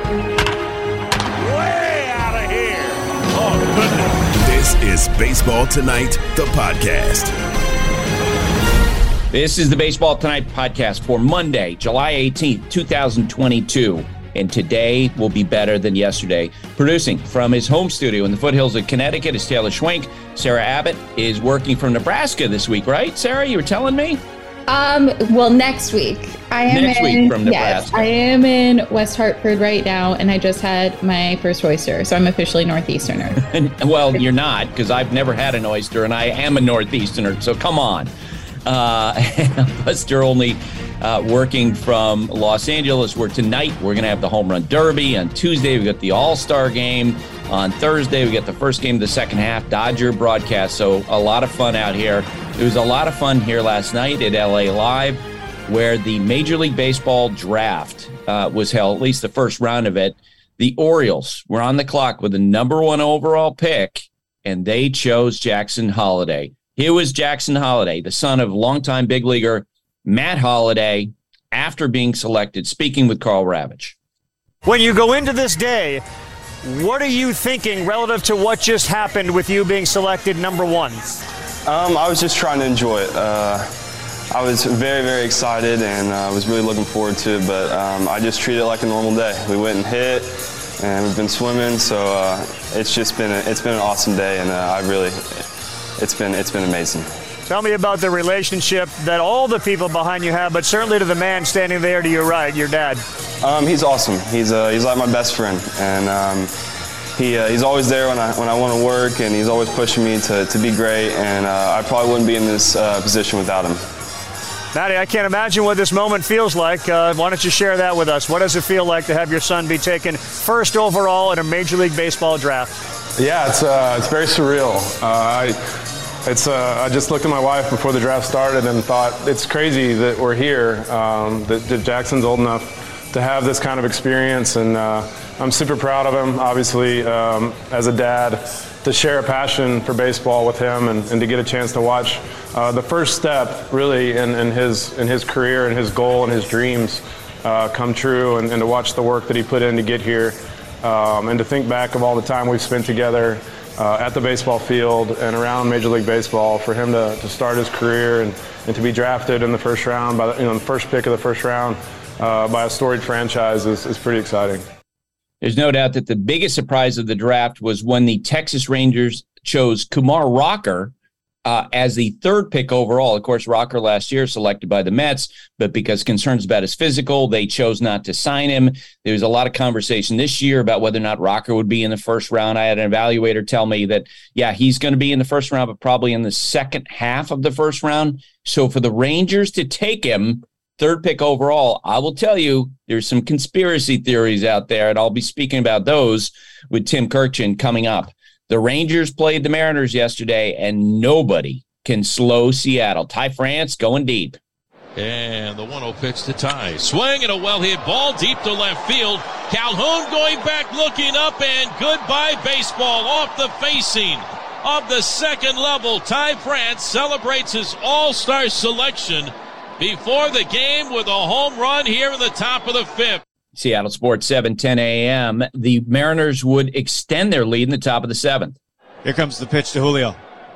Way out of here. Oh, goodness. This is Baseball Tonight, the podcast. This is the Baseball Tonight podcast for Monday, July 18th, 2022. And today will be better than yesterday. Producing from his home studio in the foothills of Connecticut is Taylor Schwenk. Sarah Abbott is working from Nebraska this week, right? Sarah, you were telling me? Well, next week. Next week from Nebraska. Yes, I am in West Hartford right now, and I just had my first oyster, so I'm officially Northeasterner. Well, you're not, because I've never had an oyster, and I am a Northeasterner, so come on. Plus, you're only working from Los Angeles, where tonight we're going to have the Home Run Derby. On Tuesday, we got the All-Star Game. On Thursday, we got the first game of the second half, Dodger broadcast. So a lot of fun out here. There was a lot of fun here last night at LA Live, where the Major League Baseball draft was held, at least the first round of it. The Orioles were on the clock with the number 1 overall pick, and they chose Jackson Holliday. Here was Jackson Holliday, the son of longtime big leaguer Matt Holliday, after being selected, speaking with Carl Ravitch. When you go into this day, what are you thinking relative to what just happened with you being selected number 1? I was just trying to enjoy it. I was very, very excited and I was really looking forward to it, but I just treated it like a normal day. We went and hit, and we've been swimming, so it's been an awesome day, and it's been amazing. Tell me about the relationship that all the people behind you have, but certainly to the man standing there to your right, your dad. He's awesome. He's like my best friend, and he's always there when I want to work, and he's always pushing me to be great, and I probably wouldn't be in this position without him. Matty, I can't imagine what this moment feels like. Why don't you share that with us? What does it feel like to have your son be taken first overall in a Major League Baseball draft? Yeah, it's very surreal. I just looked at my wife before the draft started and thought it's crazy that we're here, that Jackson's old enough to have this kind of experience, and I'm super proud of him, obviously, as a dad, to share a passion for baseball with him and to get a chance to watch the first step, really, in his career and his goal and his dreams come true, and to watch the work that he put in to get here, and to think back of all the time we've spent together at the baseball field and around Major League Baseball, for him to start his career and to be drafted in the first round, by the first pick of the first round by a storied franchise is pretty exciting. There's no doubt that the biggest surprise of the draft was when the Texas Rangers chose Kumar Rocker as the 3rd pick overall. Of course, Rocker last year selected by the Mets, but because concerns about his physical, they chose not to sign him. There was a lot of conversation this year about whether or not Rocker would be in the first round. I had an evaluator tell me that, yeah, he's going to be in the first round, but probably in the second half of the first round. So for the Rangers to take him 3rd pick overall, I will tell you, there's some conspiracy theories out there, and I'll be speaking about those with Tim Kurkjian coming up. The Rangers played the Mariners yesterday, and nobody can slow Seattle. Ty France going deep. And the 1-0 pitch to Ty. Swing and a well-hit ball deep to left field. Calhoun going back, looking up, and goodbye baseball off the facing of the second level. Ty France celebrates his all-star selection before the game with a home run here in the top of the 5th. Seattle Sports 7:10 a.m. The Mariners would extend their lead in the top of the 7th. Here comes the pitch to Julio.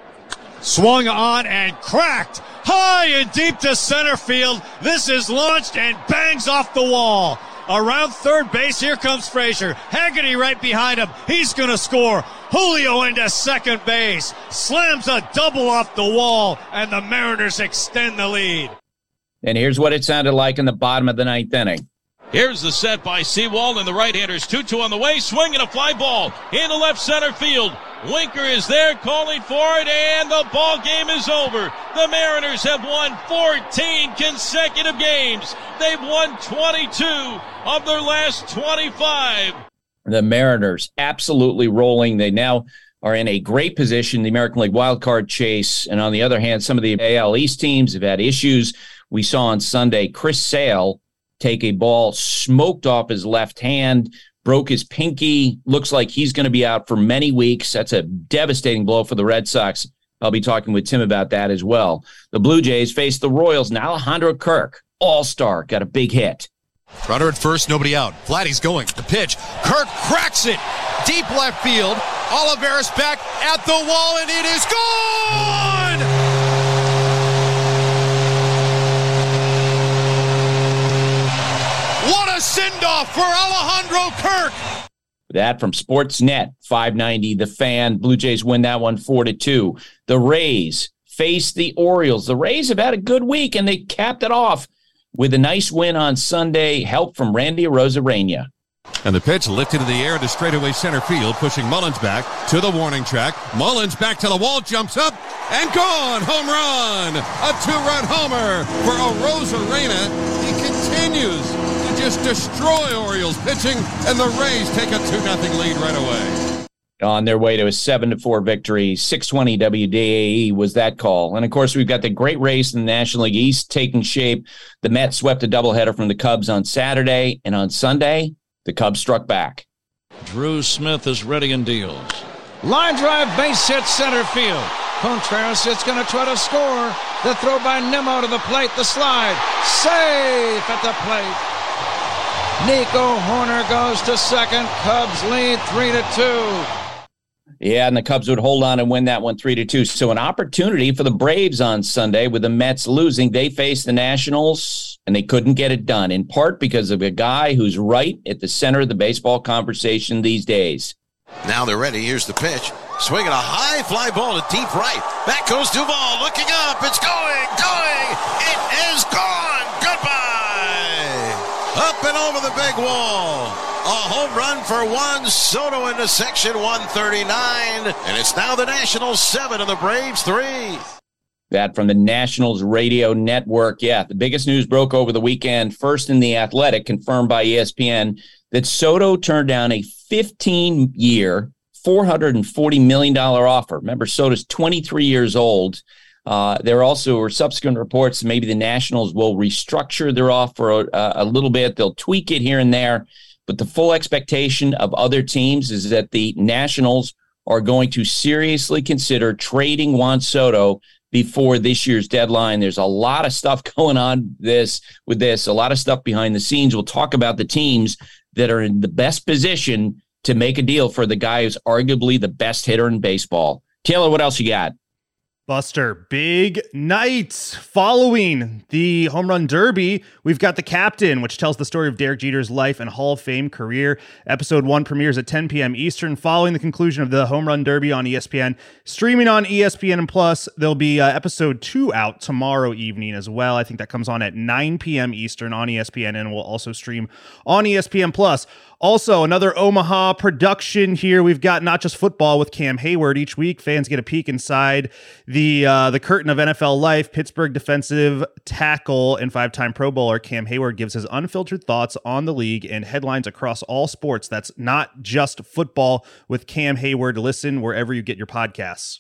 Swung on and cracked high and deep to center field. This is launched and bangs off the wall. Around third base, here comes Frazier. Haggerty right behind him. He's going to score. Julio into second base. Slams a double off the wall, and the Mariners extend the lead. And here's what it sounded like in the bottom of the 9th inning. Here's the set by Sewald, and the right-handers 2-2 on the way. Swing and a fly ball into left center field. Winker is there calling for it, and the ball game is over. The Mariners have won 14 consecutive games. They've won 22 of their last 25. The Mariners absolutely rolling. They now are in a great position, the American League wildcard chase. And on the other hand, some of the AL East teams have had issues. We saw on Sunday Chris Sale take a ball smoked off his left hand, broke his pinky, looks like he's going to be out for many weeks. That's a devastating blow for the Red Sox. I'll be talking with Tim about that as well. The Blue Jays face the Royals, and Alejandro Kirk, all-star, got a big hit. Runner at first, nobody out. Vladdy's going. The pitch. Kirk cracks it. Deep left field. Olivares back at the wall, and it is gone! What a send-off for Alejandro Kirk! That from Sportsnet 590, The Fan. Blue Jays win that one 4-2. The Rays face the Orioles. The Rays have had a good week, and they capped it off with a nice win on Sunday. Help from Randy Arozarena. And the pitch lifted in the air to straightaway center field, pushing Mullins back to the warning track. Mullins back to the wall, jumps up, and gone! Home run! A two-run homer for Arozarena. He continues to just destroy Orioles pitching, and the Rays take a 2-0 lead right away. On their way to a 7-4 victory. 620 WDAE was that call. And, of course, we've got the great race in the National League East taking shape. The Mets swept a doubleheader from the Cubs on Saturday, and on Sunday, the Cubs struck back. Drew Smith is ready and deals. Line drive, base hit, center field. Contreras is going to try to score. The throw by Nimmo to the plate, the slide. Safe at the plate. Nico Horner goes to second. Cubs lead 3-2. Yeah, and the Cubs would hold on and win that one 3-2. So an opportunity for the Braves on Sunday with the Mets losing. They faced the Nationals, and they couldn't get it done, in part because of a guy who's right at the center of the baseball conversation these days. Now they're ready. Here's the pitch. Swinging a high fly ball to deep right. Back goes Duvall. Looking up. It's going. It is gone. Goodbye. Up and over the big wall. A home run for Juan Soto into section 139. And it's now the Nationals 7 and the Braves 3. That from the Nationals Radio Network. Yeah, the biggest news broke over the weekend. First in The Athletic, confirmed by ESPN, that Soto turned down a 15-year, $440 million offer. Remember, Soto's 23 years old. There also were subsequent reports that maybe the Nationals will restructure their offer a little bit. They'll tweak it here and there. But the full expectation of other teams is that the Nationals are going to seriously consider trading Juan Soto before this year's deadline. There's a lot of stuff going on with this, a lot of stuff behind the scenes. We'll talk about the teams that are in the best position to make a deal for the guy who's arguably the best hitter in baseball. Taylor, what else you got? Buster, big night following the Home Run Derby. We've got The Captain, which tells the story of Derek Jeter's life and Hall of Fame career. Episode 1 premieres at 10 p.m. Eastern following the conclusion of the Home Run Derby on ESPN. Streaming on ESPN Plus, there'll be episode 2 out tomorrow evening as well. I think that comes on at 9 p.m. Eastern on ESPN and will also stream on ESPN Plus. Also, another Omaha production here. We've got not just football with Cam Hayward. Each week, fans get a peek inside the curtain of NFL life. Pittsburgh defensive tackle and 5-time Pro Bowler Cam Hayward gives his unfiltered thoughts on the league and headlines across all sports. That's not just football with Cam Hayward. Listen wherever you get your podcasts.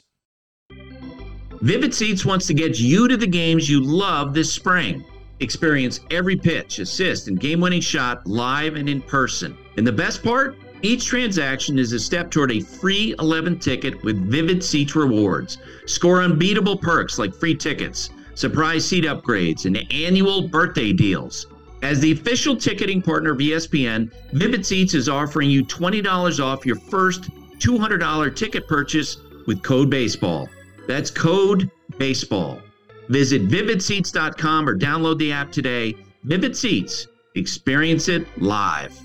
Vivid Seats wants to get you to the games you love this spring. Experience every pitch, assist, and game-winning shot live and in person. And the best part? Each transaction is a step toward a free 11 ticket with Vivid Seats rewards. Score unbeatable perks like free tickets, surprise seat upgrades, and annual birthday deals. As the official ticketing partner of ESPN, Vivid Seats is offering you $20 off your first $200 ticket purchase with code BASEBALL. That's code BASEBALL. Visit vividseats.com or download the app today. Vivid Seats. Experience it live.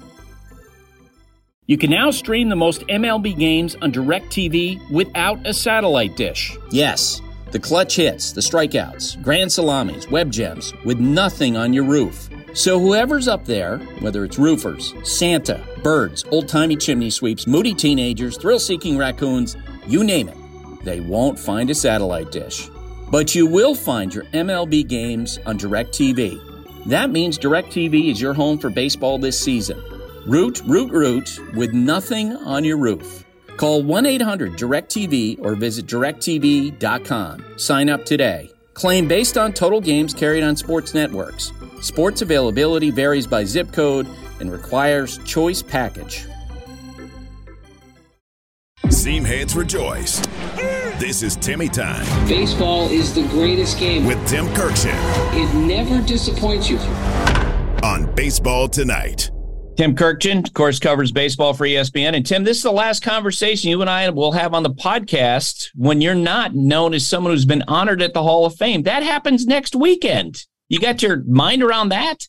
You can now stream the most MLB games on DirecTV without a satellite dish. Yes, the clutch hits, the strikeouts, grand salamis, web gems, with nothing on your roof. So whoever's up there, whether it's roofers, Santa, birds, old-timey chimney sweeps, moody teenagers, thrill-seeking raccoons, you name it, they won't find a satellite dish. But you will find your MLB games on DirecTV. That means DirecTV is your home for baseball this season. Root with nothing on your roof. Call 1-800-DirecTV or visit directtv.com. Sign up today. Claim based on total games carried on sports networks. Sports availability varies by zip code and requires choice package. Seam heads rejoice. This is Timmy Time. Baseball is the greatest game. With Tim Kirkshin. It never disappoints you. on Baseball Tonight. Tim Kurkjian, of course, covers baseball for ESPN. And Tim, this is the last conversation you and I will have on the podcast when you're not known as someone who's been honored at the Hall of Fame. That happens next weekend. You got your mind around that?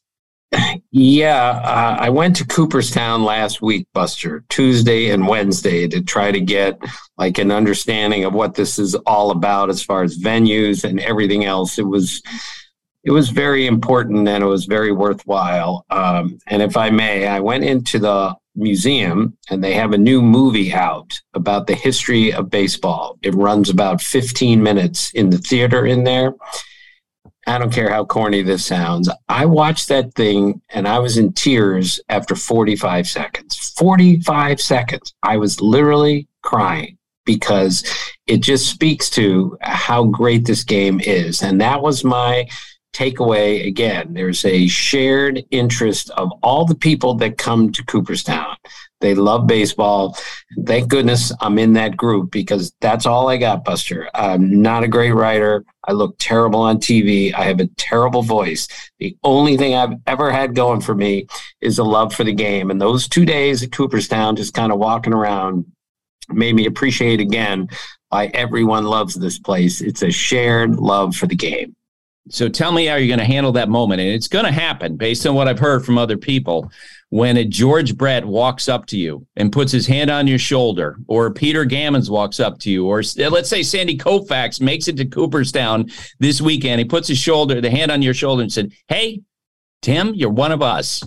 Yeah, I went to Cooperstown last week, Buster, Tuesday and Wednesday, to try to get like an understanding of what this is all about as far as venues and everything else. It was very important and it was very worthwhile. And if I may, I went into the museum and they have a new movie out about the history of baseball. It runs about 15 minutes in the theater in there. I don't care how corny this sounds. I watched that thing and I was in tears after 45 seconds. 45 seconds. I was literally crying because it just speaks to how great this game is. And that was my takeaway. Again, there's a shared interest of all the people that come to Cooperstown. They love baseball. Thank goodness I'm in that group because that's all I got, Buster. I'm not a great writer. I look terrible on TV. I have a terrible voice. The only thing I've ever had going for me is a love for the game. And those 2 days at Cooperstown, just kind of walking around, made me appreciate again why everyone loves this place. It's a shared love for the game. So tell me how you're going to handle that moment. And it's going to happen based on what I've heard from other people. When a George Brett walks up to you and puts his hand on your shoulder, or Peter Gammons walks up to you, or let's say Sandy Koufax makes it to Cooperstown this weekend. He puts the hand on your shoulder and said, "Hey, Tim, you're one of us."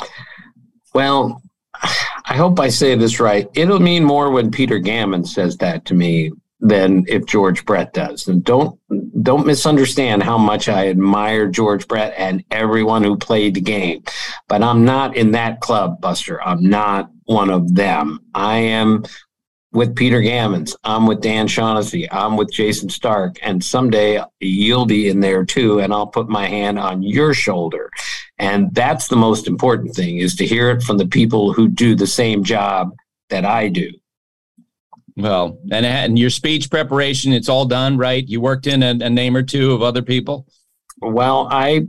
Well, I hope I say this right. It'll mean more when Peter Gammons says that to me than if George Brett does. And don't misunderstand how much I admire George Brett and everyone who played the game. But I'm not in that club, Buster. I'm not one of them. I am with Peter Gammons. I'm with Dan Shaughnessy. I'm with Jason Stark. And someday you'll be in there too, and I'll put my hand on your shoulder. And that's the most important thing, is to hear it from the people who do the same job that I do. Well, and your speech preparation, it's all done, right? You worked in a name or two of other people? Well, I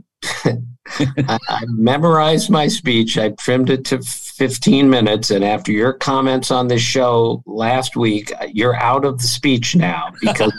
memorized my speech. I trimmed it to 15 minutes. And after your comments on this show last week, you're out of the speech now. Because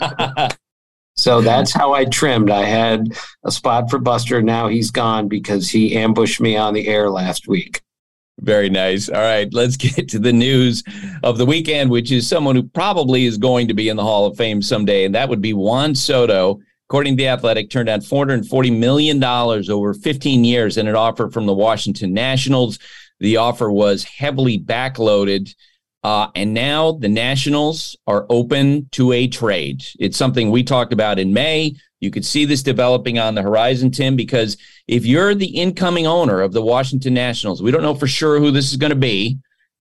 so that's how I trimmed. I had a spot for Buster. Now he's gone because he ambushed me on the air last week. Very nice. All right, let's get to the news of the weekend, which is someone who probably is going to be in the Hall of Fame someday, and that would be Juan Soto. According to The Athletic, turned down $440 million over 15 years in an offer from the Washington Nationals. The offer was heavily backloaded, and now the Nationals are open to a trade. It's something we talked about in May. You could see this developing on the horizon, Tim, because if you're the incoming owner of the Washington Nationals, we don't know for sure who this is going to be.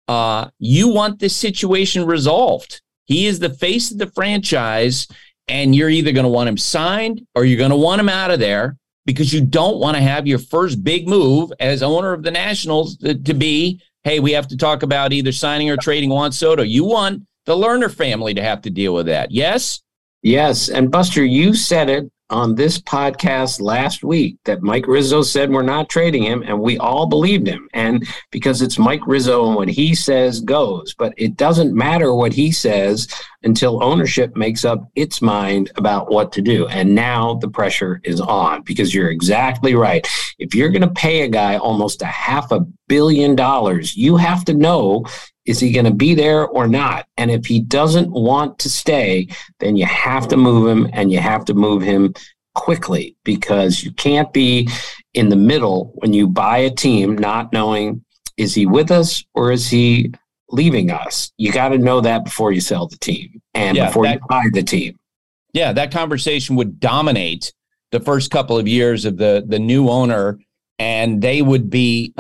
You want this situation resolved. He is the face of the franchise, and you're either going to want him signed or you're going to want him out of there because you don't want to have your first big move as owner of the Nationals to be, hey, we have to talk about either signing or trading Juan Soto. You want the Lerner family to have to deal with that. Yes? Yes. And Buster, you said it on this podcast last week that Mike Rizzo said we're not trading him, and we all believed him. And because it's Mike Rizzo and what he says goes, but it doesn't matter what he says until ownership makes up its mind about what to do. And now the pressure is on, because you're exactly right. If you're going to pay a guy almost $500 million, you have to know, is he going to be there or not? And if he doesn't want to stay, then you have to move him, and you have to move him quickly, because you can't be in the middle when you buy a team not knowing, is he with us or is he leaving us? You got to know that before you sell the team and before you buy the team. Yeah, that conversation would dominate the first couple of years of the new owner. And they would be,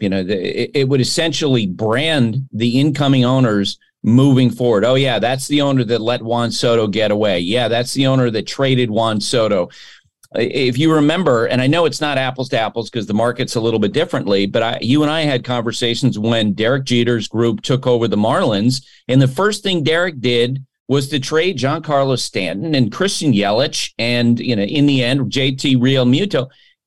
it would essentially brand the incoming owners moving forward. Oh, yeah, that's the owner that let Juan Soto get away. Yeah, that's the owner that traded Juan Soto. If you remember, and I know it's not apples to apples because the market's a little bit differently, but you and I had conversations when Derek Jeter's group took over the Marlins. And the first thing Derek did was to trade Giancarlo Stanton and Christian Yelich and, in the end, JT Realmuto.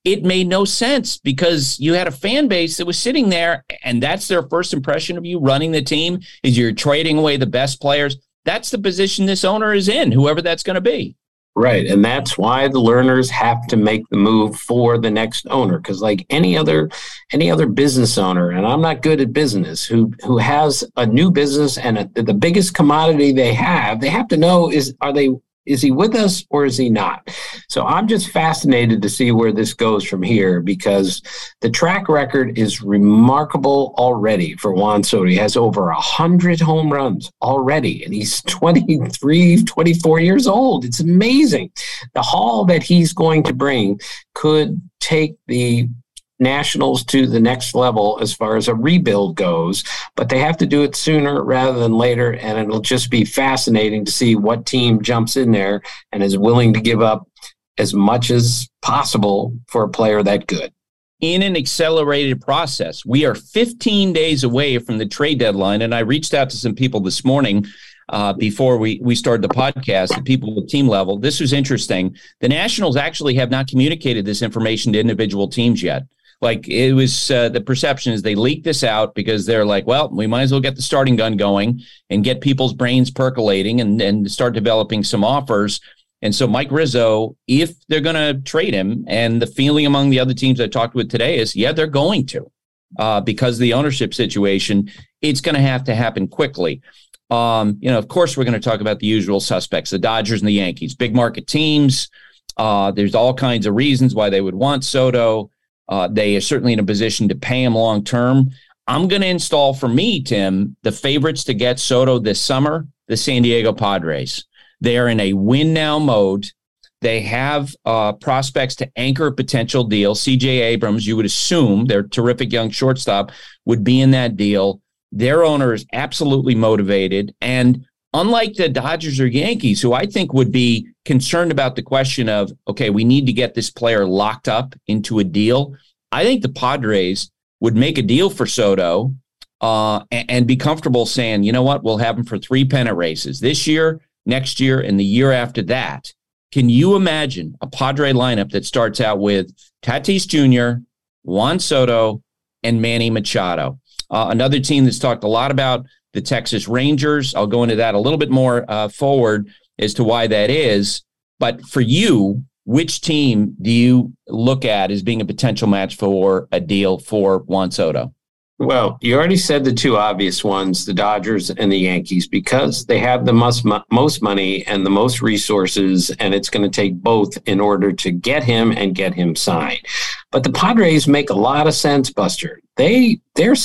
it made no sense because you had a fan base that was sitting there, and that's their first impression of you running the team is you're trading away the best players. That's the position this owner is in, whoever that's going to be. Right. And that's why the Lerners have to make the move for the next owner. Because like any other business owner, and I'm not good at business, who has a new business and the biggest commodity they have to know is he with us or is he not? So I'm just fascinated to see where this goes from here because the track record is remarkable already for Juan Soto. He has over 100 home runs already, and he's 23, 24 years old. It's amazing. The haul that he's going to bring could take the Nationals to the next level as far as a rebuild goes, but they have to do it sooner rather than later, and it'll just be fascinating to see what team jumps in there and is willing to give up as much as possible for a player that good. In an accelerated process, we are 15 days away from the trade deadline, and I reached out to some people this morning before we started the podcast, the people at team level. This was interesting. The Nationals actually have not communicated this information to individual teams yet. Like it was the perception is they leaked this out because they're like, well, we might as well get the starting gun going and get people's brains percolating and start developing some offers. And so Mike Rizzo, if they're going to trade him, and the feeling among the other teams I talked with today is, yeah, they're going to because of the ownership situation, it's going to have to happen quickly. Of course, we're going to talk about the usual suspects, the Dodgers and the Yankees, big market teams. There's all kinds of reasons why they would want Soto. They are certainly in a position to pay him long term. I'm going to install for me, Tim, the favorites to get Soto this summer, the San Diego Padres. They are in a win now mode. They have prospects to anchor a potential deal. C.J. Abrams, you would assume, their terrific young shortstop, would be in that deal. Their owner is absolutely motivated. And unlike the Dodgers or Yankees, who I think would be concerned about the question of, okay, we need to get this player locked up into a deal, I think the Padres would make a deal for Soto and be comfortable saying, you know what, we'll have him for 3 pennant races this year, next year, and the year after that. Can you imagine a Padre lineup that starts out with Tatis Jr., Juan Soto, and Manny Machado? Another team that's talked a lot about, the Texas Rangers. I'll go into that a little bit more forward as to why that is. But for you, which team do you look at as being a potential match for a deal for Juan Soto? Well, you already said the two obvious ones, the Dodgers and the Yankees, because they have the most money and the most resources, and it's going to take both in order to get him and get him signed. But the Padres make a lot of sense, Buster. They're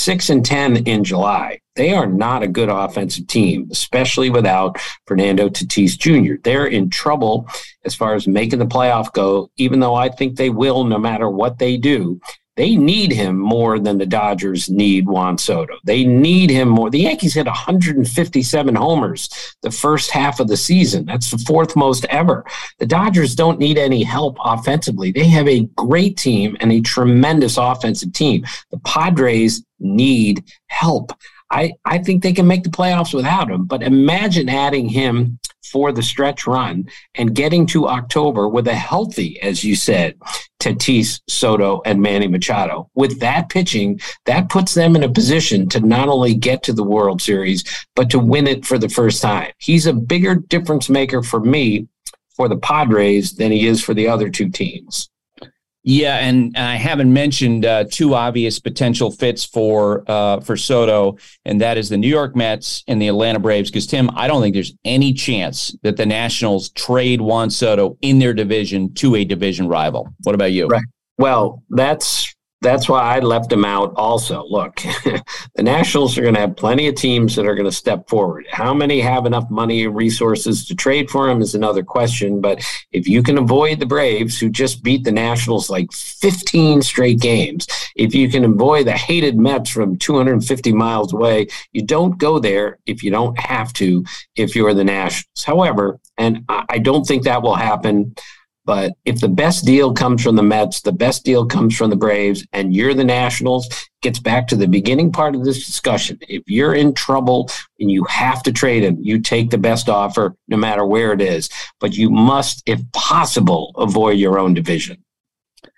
6-10 in July. They are not a good offensive team, especially without Fernando Tatis Jr. They're in trouble as far as making the playoff go, even though I think they will no matter what they do. They need him more than the Dodgers need Juan Soto. They need him more. The Yankees hit 157 homers the first half of the season. That's the 4th most ever. The Dodgers don't need any help offensively. They have a great team and a tremendous offensive team. The Padres need help. I think they can make the playoffs without him, but imagine adding him for the stretch run and getting to October with a healthy, as you said, Tatis, Soto, and Manny Machado. With that pitching, that puts them in a position to not only get to the World Series, but to win it for the first time. He's a bigger difference maker for me for the Padres than he is for the other two teams. Yeah, and I haven't mentioned two obvious potential fits for Soto, and that is the New York Mets and the Atlanta Braves. Because, Tim, I don't think there's any chance that the Nationals trade Juan Soto in their division to a division rival. What about you? Right. Well, that's why I left him out also. Look, the Nationals are going to have plenty of teams that are going to step forward. How many have enough money and resources to trade for him is another question. But if you can avoid the Braves, who just beat the Nationals like 15 straight games, if you can avoid the hated Mets from 250 miles away, you don't go there if you don't have to, if you're the Nationals. However, and I don't think that will happen, but if the best deal comes from the Mets, the best deal comes from the Braves, and you're the Nationals, gets back to the beginning part of this discussion. If you're in trouble and you have to trade him, you take the best offer no matter where it is. But you must, if possible, avoid your own division.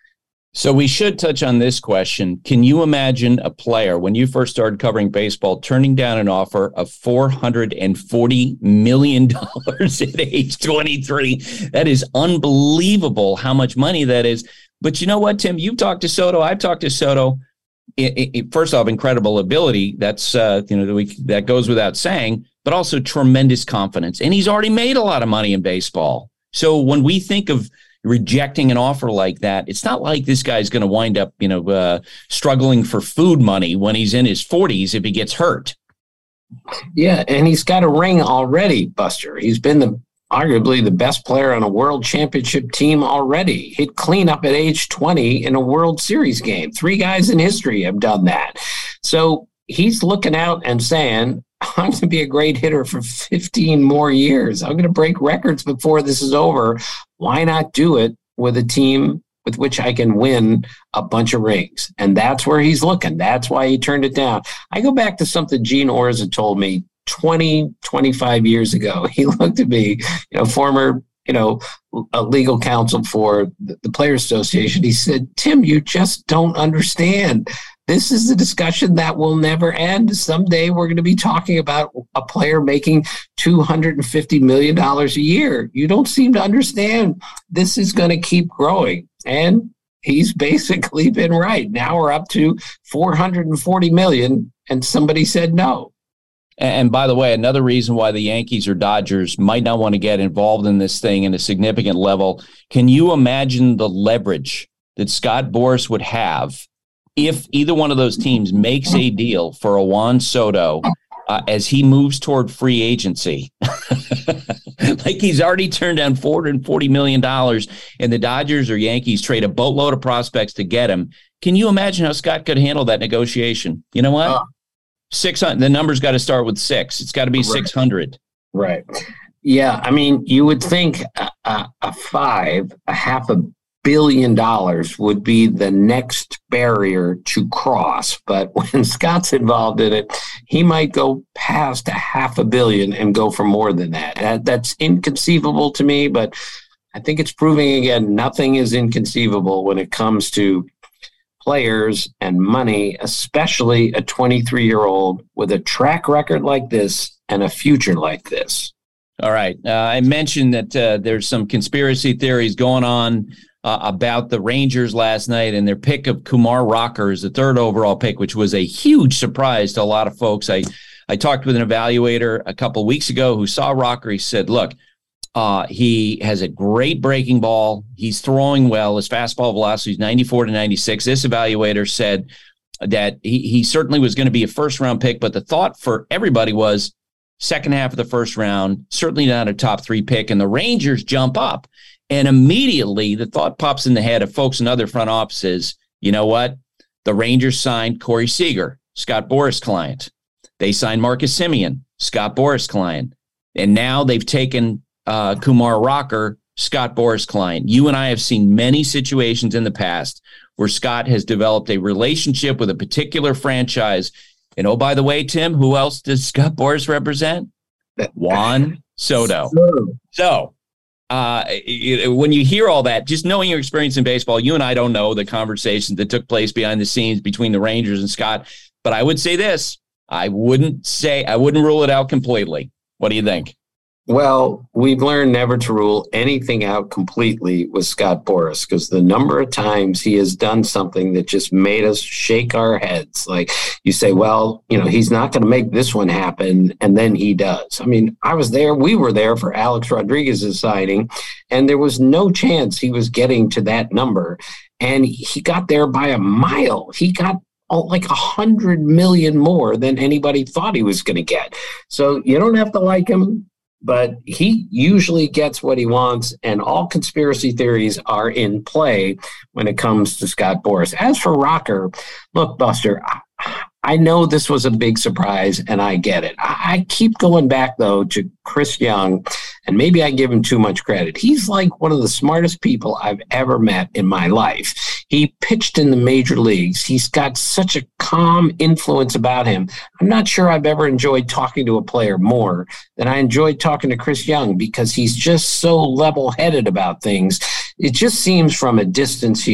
So we should touch on this question. Can you imagine a player, when you first started covering baseball, turning down an offer of $440 million at age 23? That is unbelievable how much money that is. But you know what, Tim? You've talked to Soto. I've talked to Soto. First off, incredible ability. That's that goes without saying, but also tremendous confidence. And he's already made a lot of money in baseball. So when we think of rejecting an offer like that, it's not like this guy's going to wind up, struggling for food money when he's in his 40s if he gets hurt. Yeah, and he's got a ring already, Buster. He's been arguably the best player on a world championship team already. Hit cleanup at age 20 in a World Series game. 3 guys in history have done that. So he's looking out and saying, I'm going to be a great hitter for 15 more years. I'm going to break records before this is over. Why not do it with a team with which I can win a bunch of rings? And that's where he's looking. That's why he turned it down. I go back to something Gene Orza told me 25 years ago. He looked at me, former, a legal counsel for the Players Association. He said, Tim, you just don't understand. This is a discussion that will never end. Someday we're going to be talking about a player making $250 million a year. You don't seem to understand. This is going to keep growing. And he's basically been right. Now we're up to $440 million, and somebody said no. And by the way, another reason why the Yankees or Dodgers might not want to get involved in this thing in a significant level. Can you imagine the leverage that Scott Boras would have if either one of those teams makes a deal for a Juan Soto as he moves toward free agency? Like he's already turned down $440 million, and the Dodgers or Yankees trade a boatload of prospects to get him. Can you imagine how Scott could handle that negotiation? You know what? 600. The number's got to start with 6. It's got to be 600. Right. Yeah. I mean, you would think $500 million would be the next barrier to cross. But when Scott's involved in it, he might go past $500 million and go for more than that. That's inconceivable to me, but I think it's proving again, nothing is inconceivable when it comes to players and money, especially a 23-year-old with a track record like this and a future like this. All right. I mentioned that there's some conspiracy theories going on about the Rangers last night and their pick of Kumar Rocker as the 3rd overall pick, which was a huge surprise to a lot of folks. I talked with an evaluator a couple of weeks ago who saw Rocker. He said, look, he has a great breaking ball. He's throwing well. His fastball velocity is 94 to 96. This evaluator said that he certainly was going to be a first-round pick, but the thought for everybody was second half of the first round, certainly not a top 3 pick, and the Rangers jump up. And immediately the thought pops in the head of folks in other front offices, you know what? The Rangers signed Corey Seager, Scott Boras' client. They signed Marcus Semien, Scott Boras' client. And now they've taken Kumar Rocker, Scott Boras' client. You and I have seen many situations in the past where Scott has developed a relationship with a particular franchise. And oh, by the way, Tim, who else does Scott Boras represent? Juan Soto. So when you hear all that, just knowing your experience in baseball, you and I don't know the conversations that took place behind the scenes between the Rangers and Scott. But I would say this, I wouldn't rule it out completely. What do you think? Well, we've learned never to rule anything out completely with Scott Boras, because the number of times he has done something that just made us shake our heads. Like you say, well, he's not going to make this one happen, and then he does. I mean, we were there for Alex Rodriguez's signing, and there was no chance he was getting to that number. And he got there by a mile. He got like 100 million more than anybody thought he was going to get. So you don't have to like him, but he usually gets what he wants, and all conspiracy theories are in play when it comes to Scott Boras. As for Rocker, look, Buster, I know this was a big surprise, and I get it. I keep going back, though, to Chris Young, and maybe I give him too much credit. He's like one of the smartest people I've ever met in my life. He pitched in the major leagues. He's got such a calm influence about him. I'm not sure I've ever enjoyed talking to a player more than I enjoyed talking to Chris Young, because he's just so level-headed about things. It just seems from a distance here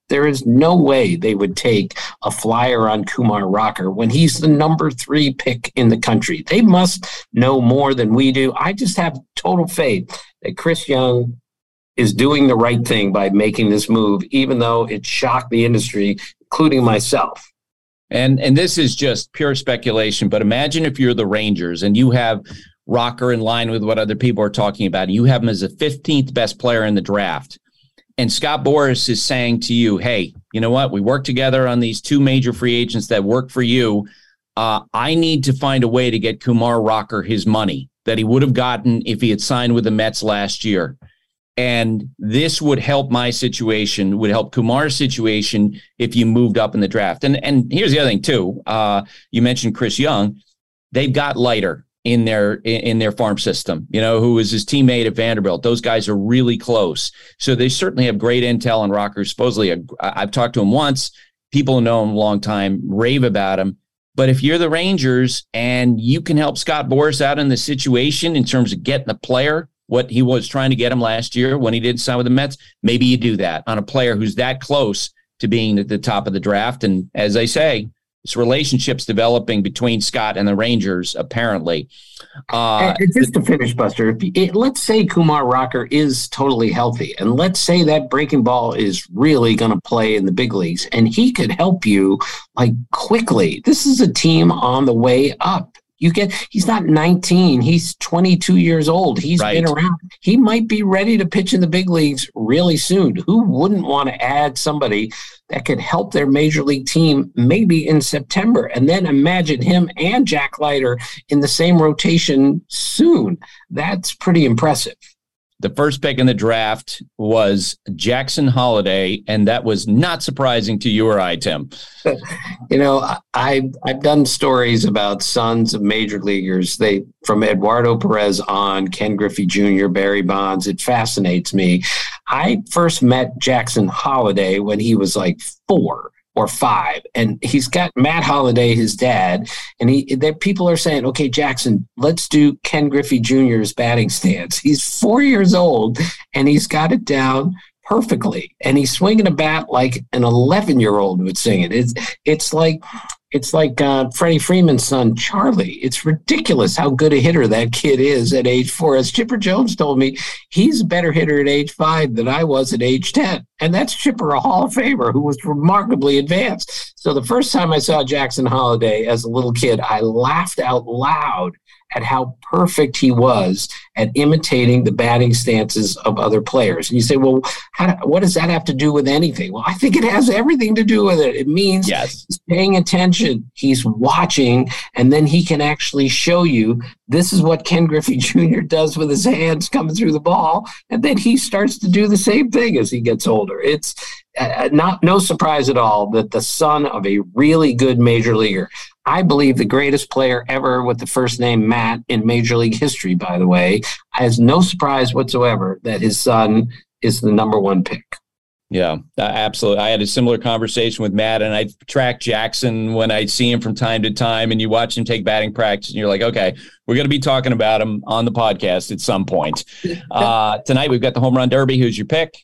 There is no way they would take a flyer on Kumar Rocker when he's the number 3 pick in the country. They must know more than we do. I just have total faith that Chris Young is doing the right thing by making this move, even though it shocked the industry, including myself. And this is just pure speculation, but imagine if you're the Rangers and you have Rocker in line with what other people are talking about. You have him as the 15th best player in the draft. And Scott Boras is saying to you, hey, you know what? We worked together on these 2 major free agents that work for you. I need to find a way to get Kumar Rocker his money that he would have gotten if he had signed with the Mets last year. And this would help my situation, would help Kumar's situation if you moved up in the draft. And here's the other thing, too. You mentioned Chris Young. They've got Leiter in their farm system, who was his teammate at Vanderbilt. Those guys are really close. So they certainly have great intel on Rocker. Supposedly, I've talked to him once. People who know him a long time rave about him. But if you're the Rangers and you can help Scott Boras out in the situation in terms of getting the player, what he was trying to get him last year when he did sign with the Mets, maybe you do that on a player who's that close to being at the top of the draft. And as I say, this relationship's developing between Scott and the Rangers, apparently. Just to finish, Buster, let's say Kumar Rocker is totally healthy, and let's say that breaking ball is really going to play in the big leagues, and he could help you quickly. This is a team on the way up. He's not 19. He's 22 years old. He's been around. He might be ready to pitch in the big leagues really soon. Who wouldn't want to add somebody that could help their major league team maybe in September? And then imagine him and Jack Leiter in the same rotation soon. That's pretty impressive. The first pick in the draft was Jackson Holliday, and that was not surprising to you or I, Tim. I've done stories about sons of major leaguers. From Eduardo Perez on, Ken Griffey Jr., Barry Bonds. It fascinates me. I first met Jackson Holliday when he was 4 or 5, and he's got Matt Holliday, his dad, and people are saying, okay, Jackson, let's do Ken Griffey Jr.'s batting stance. He's 4 years old, and he's got it down perfectly, and he's swinging a bat like an 11-year-old would swing it. It's like Freddie Freeman's son, Charlie. It's ridiculous how good a hitter that kid is at age 4. As Chipper Jones told me, he's a better hitter at age 5 than I was at age 10. And that's Chipper, a Hall of Famer who was remarkably advanced. So the first time I saw Jackson Holliday as a little kid, I laughed out loud at how perfect he was at imitating the batting stances of other players. And you say, well, what does that have to do with anything? Well, I think it has everything to do with it. It means he's paying attention, he's watching, and then he can actually show you this is what Ken Griffey Jr. does with his hands coming through the ball, and then he starts to do the same thing as he gets older. It's no surprise at all that the son of a really good major leaguer, I believe the greatest player ever with the first name Matt in Major League history, by the way, has no surprise whatsoever that his son is the number 1 pick. Yeah, absolutely. I had a similar conversation with Matt, and I track Jackson when I see him from time to time, and you watch him take batting practice, and you're like, okay, we're going to be talking about him on the podcast at some point. Tonight, we've got the Home Run Derby. Who's your pick?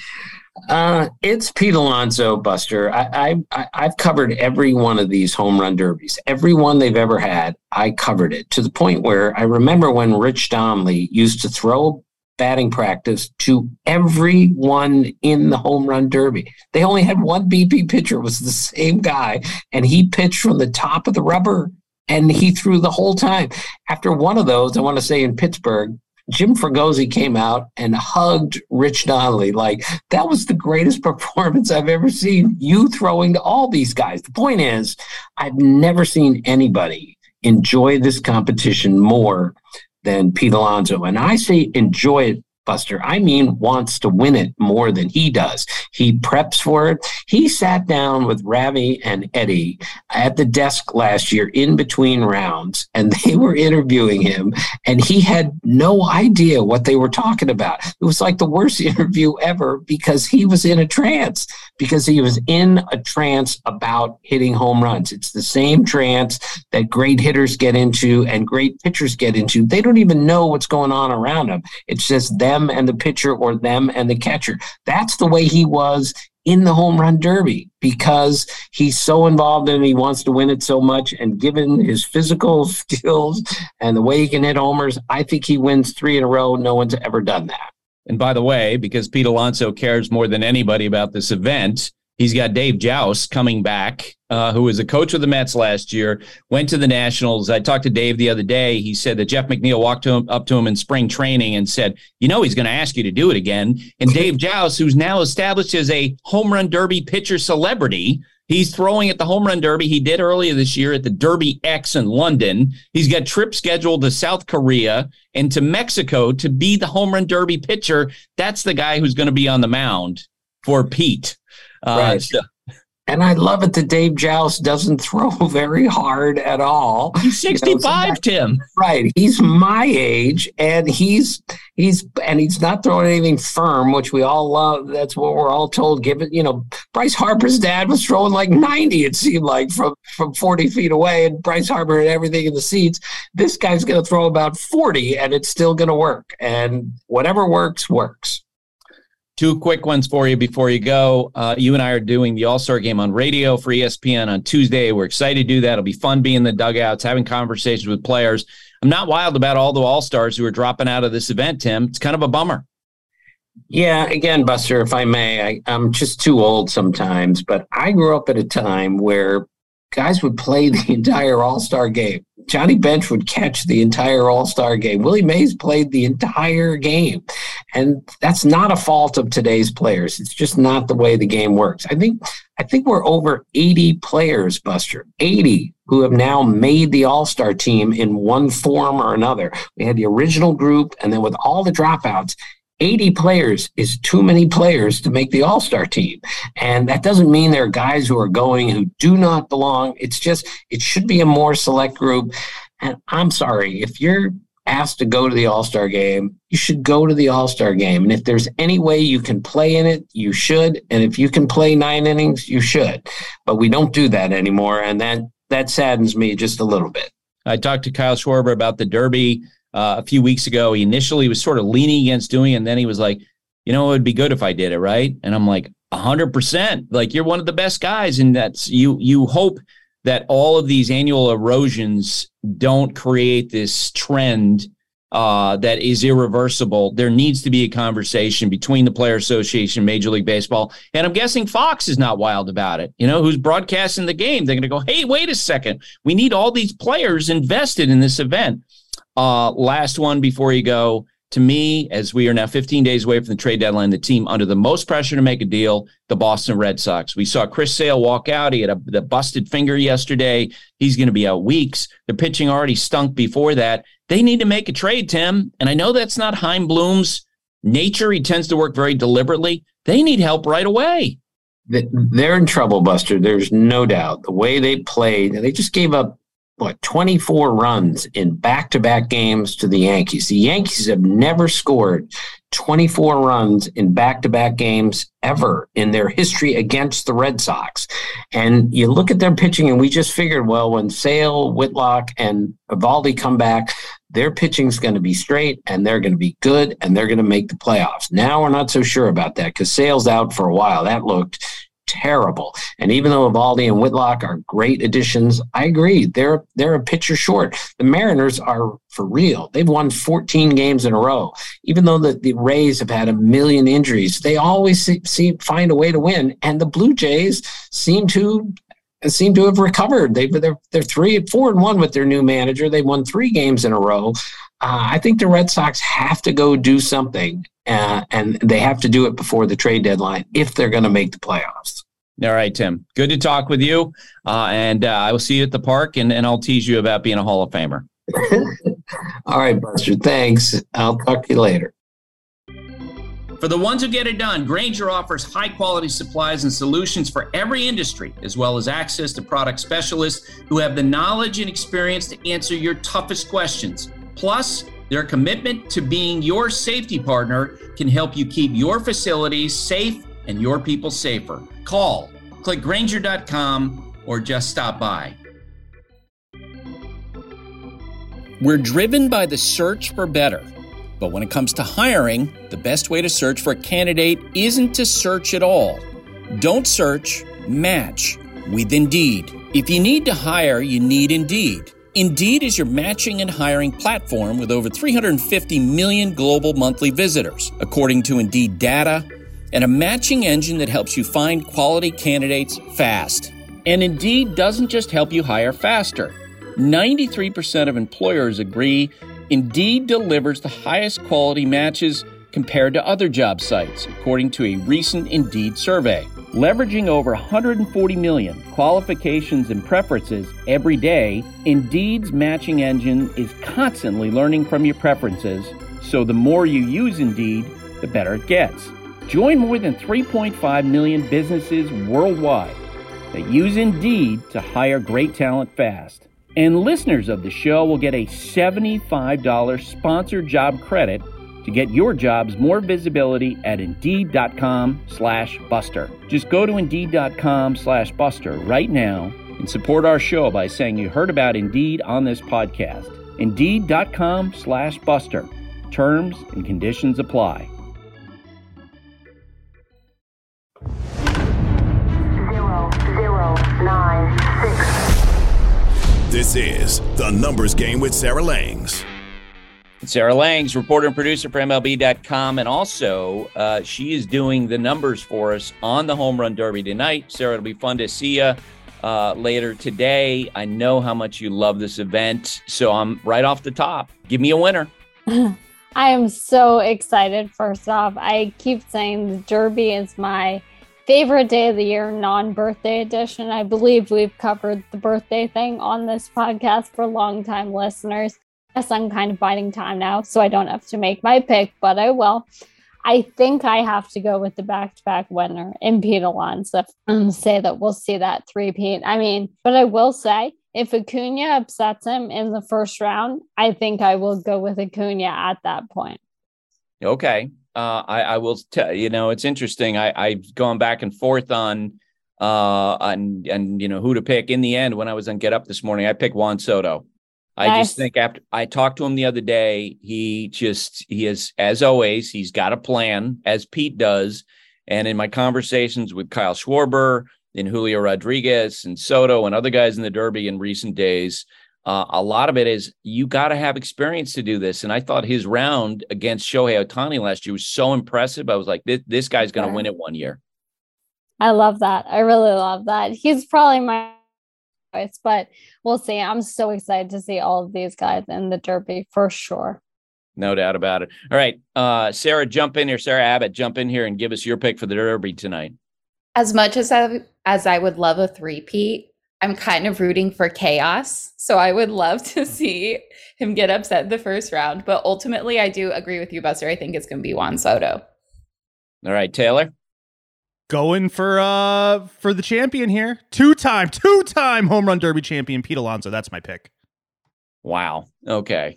It's Pete Alonso, Buster. I've covered every one of these home run derbies. Every one they've ever had, I covered it to the point where I remember when Rich Donnelly used to throw batting practice to everyone in the home run derby. They only had one BP pitcher. It was the same guy, and he pitched from the top of the rubber, and he threw the whole time. After one of those, I want to say in Pittsburgh, Jim Fregosi came out and hugged Rich Donnelly. That was the greatest performance I've ever seen, you throwing to all these guys. The point is, I've never seen anybody enjoy this competition more than Pete Alonso. And I say enjoy it, Buster. I mean, wants to win it more than he does. He preps for it. He sat down with Ravi and Eddie at the desk last year in between rounds, and they were interviewing him, and he had no idea what they were talking about. It was like the worst interview ever because he was in a trance, about hitting home runs. It's the same trance that great hitters get into and great pitchers get into. They don't even know what's going on around them. It's just them and the pitcher or them and the catcher. That's the way he was in the home run derby because he's so involved in it. He wants to win it so much. And given his physical skills and the way he can hit homers, I think he wins 3 in a row. No one's ever done that. And by the way, because Pete Alonso cares more than anybody about this event, he's got Dave Joust coming back, who was a coach of the Mets last year, went to the Nationals. I talked to Dave the other day. He said that Jeff McNeil walked up to him in spring training and said, he's going to ask you to do it again. And Dave Joust, who's now established as a home run derby pitcher celebrity, he's throwing at the home run derby. He did earlier this year at the Derby X in London. He's got trips scheduled to South Korea and to Mexico to be the home run derby pitcher. That's the guy who's going to be on the mound for Pete. Right. And I love it that Dave Joust doesn't throw very hard at all. He's 65, Tim. Right. He's my age, and he's not throwing anything firm, which we all love. That's what we're all told. Bryce Harper's dad was throwing like 90, it seemed like, from 40 feet away, and Bryce Harper had everything in the seats. This guy's going to throw about 40, and it's still going to work. And whatever works, works. 2 quick ones for you before you go. You and I are doing the All-Star Game on radio for ESPN on Tuesday. We're excited to do that. It'll be fun being in the dugouts, having conversations with players. I'm not wild about all the All-Stars who are dropping out of this event, Tim. It's kind of a bummer. Yeah, again, Buster, if I may, I'm just too old sometimes, but I grew up at a time where guys would play the entire All-Star game. Johnny Bench would catch the entire All-Star game. Willie Mays played the entire game. And that's not a fault of today's players. It's just not the way the game works. I think we're over 80 players, Buster, 80 who have now made the All-Star team in one form or another. We had the original group, and then with all the dropouts, 80 players is too many players to make the All-Star team. And that doesn't mean there are guys who are going who do not belong. It's just, it should be a more select group. And I'm sorry, if you're asked to go to the All-Star game, you should go to the All-Star game. And if there's any way you can play in it, you should. And if you can play 9 innings, you should. But we don't do that anymore. And that saddens me just a little bit. I talked to Kyle Schwarber about the Derby a few weeks ago. He initially was sort of leaning against doing it, and then he was like, it would be good if I did it, right? And I'm like, 100%. Like, you're one of the best guys, and that's you hope that all of these annual erosions don't create this trend that is irreversible. There needs to be a conversation between the Player Association, Major League Baseball, and I'm guessing Fox is not wild about it. Who's broadcasting the game? They're going to go, hey, wait a second. We need all these players invested in this event. Last one before you go. To me, as we are now 15 days away from the trade deadline, the team under the most pressure to make a deal, the Boston Red Sox. We saw Chris Sale walk out. He had the busted finger yesterday. He's going to be out weeks. The pitching already stunk before that. They need to make a trade, Tim. And I know that's not Chaim Bloom's nature. He tends to work very deliberately. They need help right away. They're in trouble, Buster. There's no doubt. The way they played, they just gave up 24 runs in back-to-back games to the Yankees. The Yankees have never scored 24 runs in back-to-back games ever in their history against the Red Sox. And you look at their pitching, and we just figured, well, when Sale, Whitlock, and Eovaldi come back, their pitching's going to be straight, and they're going to be good, and they're going to make the playoffs. Now we're not so sure about that because Sale's out for a while. That looked terrible. And even though Eovaldi and Whitlock are great additions, I agree. They're a pitcher short. The Mariners are for real. They've won 14 games in a row. Even though the Rays have had a million injuries, they always find a way to win. And the Blue Jays seem to have recovered. They're 4-1 with their new manager. They won 3 games in a row. I think the Red Sox have to go do something, and they have to do it before the trade deadline if they're going to make the playoffs. All right, Tim. Good to talk with you, and I will see you at the park, and I'll tease you about being a Hall of Famer. All right, Buster. Thanks. I'll talk to you later. For the ones who get it done, Grainger offers high-quality supplies and solutions for every industry, as well as access to product specialists who have the knowledge and experience to answer your toughest questions. Plus, their commitment to being your safety partner can help you keep your facilities safe and your people safer. Call, click Grainger.com, or just stop by. We're driven by the search for better. But when it comes to hiring, the best way to search for a candidate isn't to search at all. Don't search, match with Indeed. If you need to hire, you need Indeed. Indeed is your matching and hiring platform with over 350 million global monthly visitors, according to Indeed data, and a matching engine that helps you find quality candidates fast. And Indeed doesn't just help you hire faster. 93% of employers agree Indeed delivers the highest quality matches compared to other job sites, according to a recent Indeed survey. Leveraging over 140 million qualifications and preferences every day, Indeed's matching engine is constantly learning from your preferences, so the more you use Indeed, the better it gets. Join more than 3.5 million businesses worldwide that use Indeed to hire great talent fast. And listeners of the show will get a $75 sponsored job credit to get your jobs more visibility at Indeed.com/Buster. Just go to Indeed.com/Buster right now and support our show by saying you heard about Indeed on this podcast. Indeed.com/Buster. Terms and conditions apply. 0096. This is The Numbers Game with Sarah Langs. Sarah Langs, reporter and producer for MLB.com, and also she is doing the numbers for us on the Home Run Derby tonight. Sarah, it'll be fun to see you later today. I know how much you love this event, so I'm right off the top. Give me a winner. I am so excited. First off, I keep saying the Derby is my favorite day of the year, non-birthday edition. I believe we've covered the birthday thing on this podcast for long-time listeners. Yes, I'm kind of biding time now, so I don't have to make my pick, but I will. I think I have to go with the back-to-back winner in Pete Alonso and say that we'll see that three-peat. I mean, but I will say, if Acuna upsets him in the first round, I think I will go with Acuna at that point. Okay. I will tell you, it's interesting. I've gone back and forth on who to pick. In the end, when I was on Get Up this morning, I picked Juan Soto. I just think after I talked to him the other day, he is, as always, he's got a plan, as Pete does. And in my conversations with Kyle Schwarber and Julio Rodriguez and Soto and other guys in the Derby in recent days, a lot of it is you got to have experience to do this. And I thought his round against Shohei Ohtani last year was so impressive. I was like, this guy's going to win it one year. I love that. I really love that. He's probably my choice, but we'll see. I'm so excited to see all of these guys in the Derby for sure. No doubt about it. All right. Sarah, jump in here. Sarah Abbott, jump in here and give us your pick for the Derby tonight. As much as I would love a three-peat, I'm kind of rooting for chaos. So I would love to see him get upset in the first round. But ultimately, I do agree with you, Buster. I think it's going to be Juan Soto. All right, Taylor. Going for the champion here. Two-time Home Run Derby champion, Pete Alonso. That's my pick. Wow. Okay.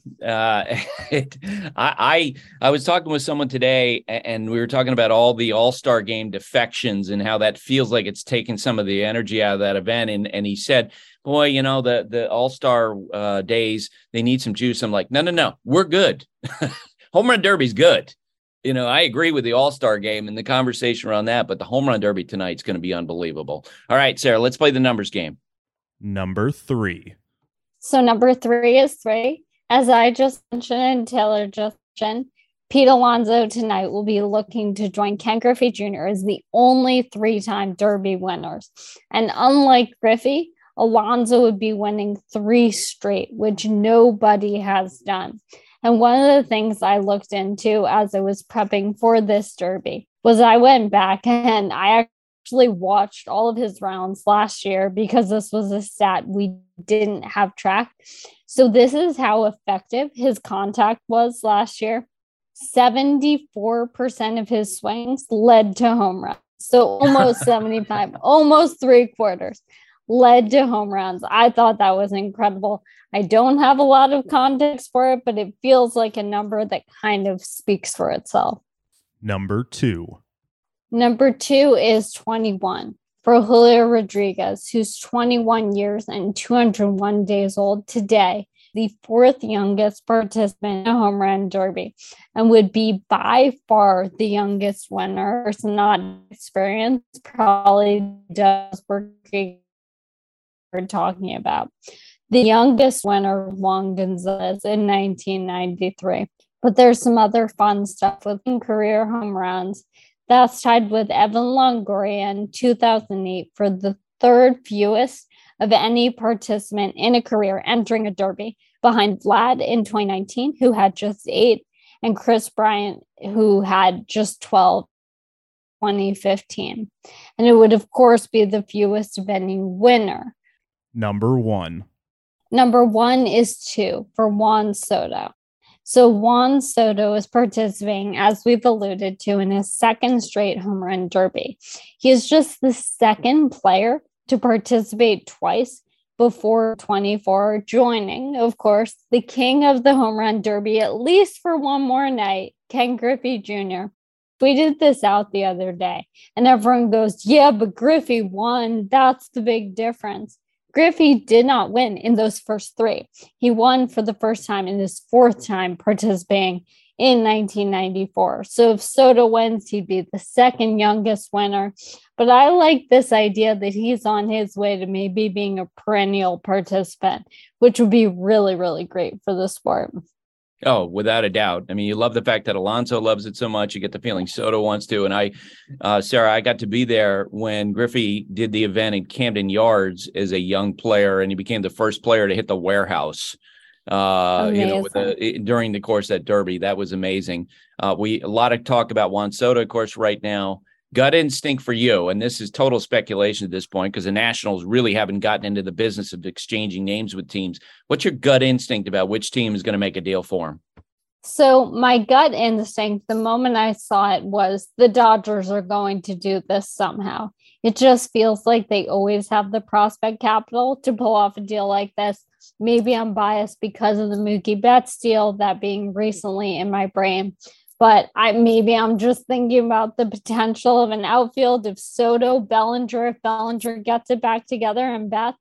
I was talking with someone today, and we were talking about all the All-Star Game defections and how that feels like it's taken some of the energy out of that event. And he said, boy, the All-Star days, they need some juice. I'm like, no, we're good. Home Run Derby's good. I agree with the All-Star Game and the conversation around that, but the Home Run Derby tonight is going to be unbelievable. All right, Sarah, let's play the numbers game. Number 3. So number 3 is 3. As I just mentioned and Taylor just mentioned, Pete Alonso tonight will be looking to join Ken Griffey Jr. as the only 3-time Derby winners. And unlike Griffey, Alonso would be winning 3 straight, which nobody has done. And one of the things I looked into as I was prepping for this Derby was I went back and I actually watched all of his rounds last year because this was a stat we didn't have track. So this is how effective his contact was last year. 74% of his swings led to home runs. So almost 75, almost 3/4 led to home runs. I thought that was incredible. I don't have a lot of context for it, but it feels like a number that kind of speaks for itself. Number 2. Number 2 is 21 for Julio Rodriguez, who's 21 years and 201 days old today. the fourth youngest participant in a home run derby and would be by far the youngest winner. It's not experience, probably does working we're talking about. The youngest winner, Juan Gonzalez, in 1993. But there's some other fun stuff with career home runs. That's tied with Evan Longoria in 2008 for the third fewest of any participant in a career entering a derby, behind Vlad in 2019, who had just 8, and Chris Bryant, who had just 12 in 2015. And it would, of course, be the fewest of any winner. Number 1. Number 1 is 2 for Juan Soto. So Juan Soto is participating, as we've alluded to, in his second straight home run derby. He is just the second player to participate twice before 24, joining, of course, the king of the home run derby, at least for one more night, Ken Griffey Jr. Tweeted this out the other day, and everyone goes, yeah, but Griffey won. That's the big difference. Griffey did not win in those first 3. He won for the first time in his 4th time participating in 1994. So if Soto wins, he'd be the second youngest winner. But I like this idea that he's on his way to maybe being a perennial participant, which would be really, really great for the sport. Oh, without a doubt. I mean, you love the fact that Alonso loves it so much. You get the feeling Soto wants to. And Sarah, I got to be there when Griffey did the event in Camden Yards as a young player, and he became the first player to hit the warehouse. During the course of that derby. That was amazing. A lot of talk about Juan Soto, of course, right now. Gut instinct for you, and this is total speculation at this point because the Nationals really haven't gotten into the business of exchanging names with teams. What's your gut instinct about which team is going to make a deal for him? So my gut instinct, the moment I saw it, was the Dodgers are going to do this somehow. It just feels like they always have the prospect capital to pull off a deal like this. Maybe I'm biased because of the Mookie Betts deal, that being recently in my brain. But I'm just thinking about the potential of an outfield of Soto, Bellinger, if Bellinger gets it back together, and Betts.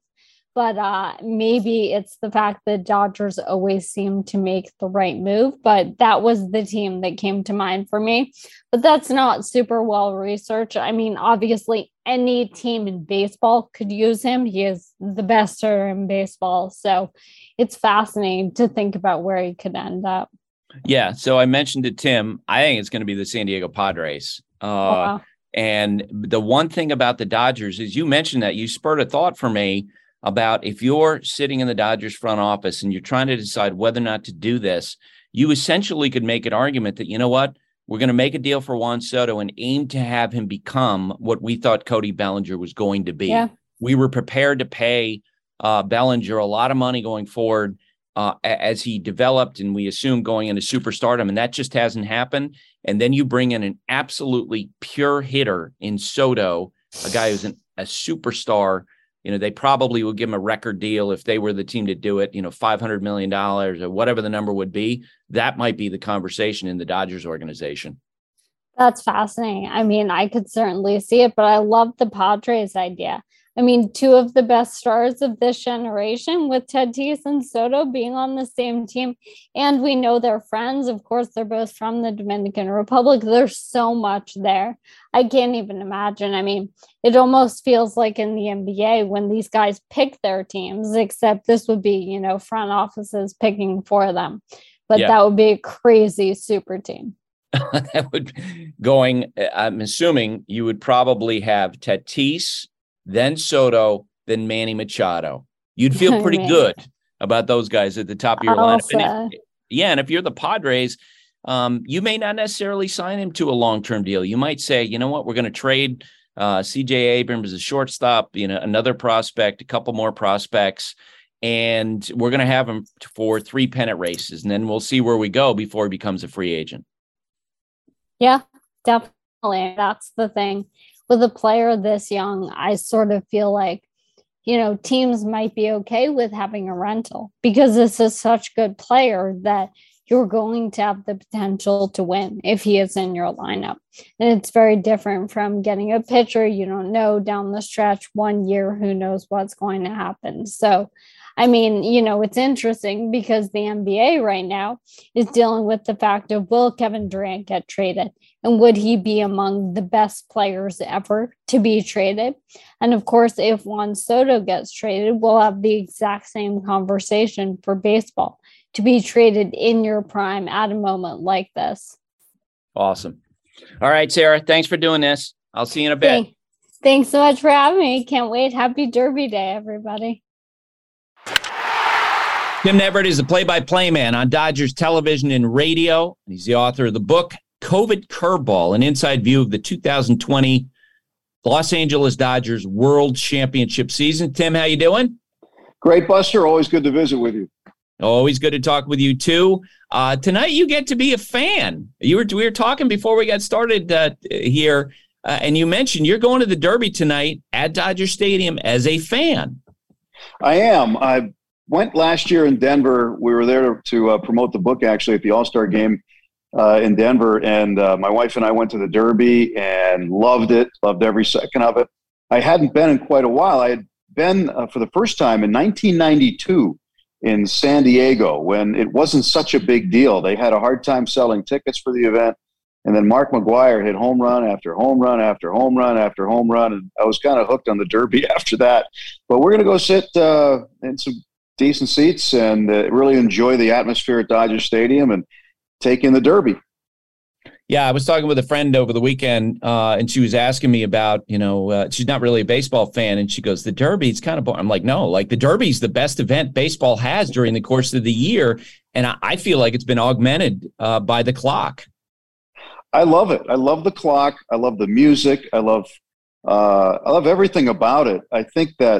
But maybe it's the fact that Dodgers always seem to make the right move. But that was the team that came to mind for me. But that's not super well researched. I mean, obviously, any team in baseball could use him. He is the best hitter in baseball. So it's fascinating to think about where he could end up. Yeah, so I mentioned to Tim, I think it's going to be the San Diego Padres. Wow. And the one thing about the Dodgers is you mentioned that you spurred a thought for me about if you're sitting in the Dodgers front office and you're trying to decide whether or not to do this, you essentially could make an argument that, you know what, we're going to make a deal for Juan Soto and aim to have him become what we thought Cody Bellinger was going to be. Yeah. We were prepared to pay Bellinger a lot of money going forward as he developed, and we assume going into superstardom, and that just hasn't happened. And then you bring in an absolutely pure hitter in Soto, a guy who's a superstar. You know, they probably would give him a record deal if they were the team to do it, $500 million or whatever the number would be. That might be the conversation in the Dodgers organization. That's fascinating. I mean, I could certainly see it, but I love the Padres idea. I mean, 2 of the best stars of this generation with Tatis and Soto being on the same team. And we know they're friends. Of course, they're both from the Dominican Republic. There's so much there. I can't even imagine. I mean, it almost feels like in the NBA when these guys pick their teams, except this would be, front offices picking for them. But That would be a crazy super team. I'm assuming you would probably have Tatis, then Soto, then Manny Machado. You'd feel pretty good about those guys at the top of your lineup. And if you're the Padres, you may not necessarily sign him to a long-term deal. You might say, you know what, we're going to trade C.J. Abrams as a shortstop, another prospect, a couple more prospects, and we're going to have him for 3 pennant races, and then we'll see where we go before he becomes a free agent. Yeah, definitely. That's the thing. With a player this young, I sort of feel like, teams might be okay with having a rental because this is such a good player that you're going to have the potential to win if he is in your lineup. And it's very different from getting a pitcher you don't know down the stretch 1 year, who knows what's going to happen. So I mean, it's interesting because the NBA right now is dealing with the fact of, will Kevin Durant get traded? And would he be among the best players ever to be traded? And of course, if Juan Soto gets traded, we'll have the exact same conversation for baseball, to be traded in your prime at a moment like this. Awesome. All right, Sarah, thanks for doing this. I'll see you in a bit. Thanks so much for having me. Can't wait. Happy Derby Day, everybody. Tim Neverett is the play-by-play man on Dodgers television and radio. He's the author of the book, COVID Curveball, an inside view of the 2020 Los Angeles Dodgers World Championship season. Tim, how you doing? Great, Buster. Always good to visit with you. Always good to talk with you, too. Tonight, you get to be a fan. We were talking before we got started here, and you mentioned you're going to the Derby tonight at Dodger Stadium as a fan. I am. I went last year in Denver. We were there to promote the book, actually, at the All-Star game in Denver. And my wife and I went to the Derby and loved it, loved every second of it. I hadn't been in quite a while. I had been for the first time in 1992 in San Diego when it wasn't such a big deal. They had a hard time selling tickets for the event. And then Mark McGwire hit home run after home run after home run after home run. And I was kind of hooked on the Derby after that. But we're going to go sit in some decent seats and really enjoy the atmosphere at Dodger Stadium and take in the Derby. Yeah, I was talking with a friend over the weekend, and she was asking me about, she's not really a baseball fan, and she goes, the Derby, it's kind of boring. I'm like, no, like the Derby's the best event baseball has during the course of the year, and I feel like it's been augmented by the clock. I love it. I love the clock. I love the music. I love everything about it. I think that,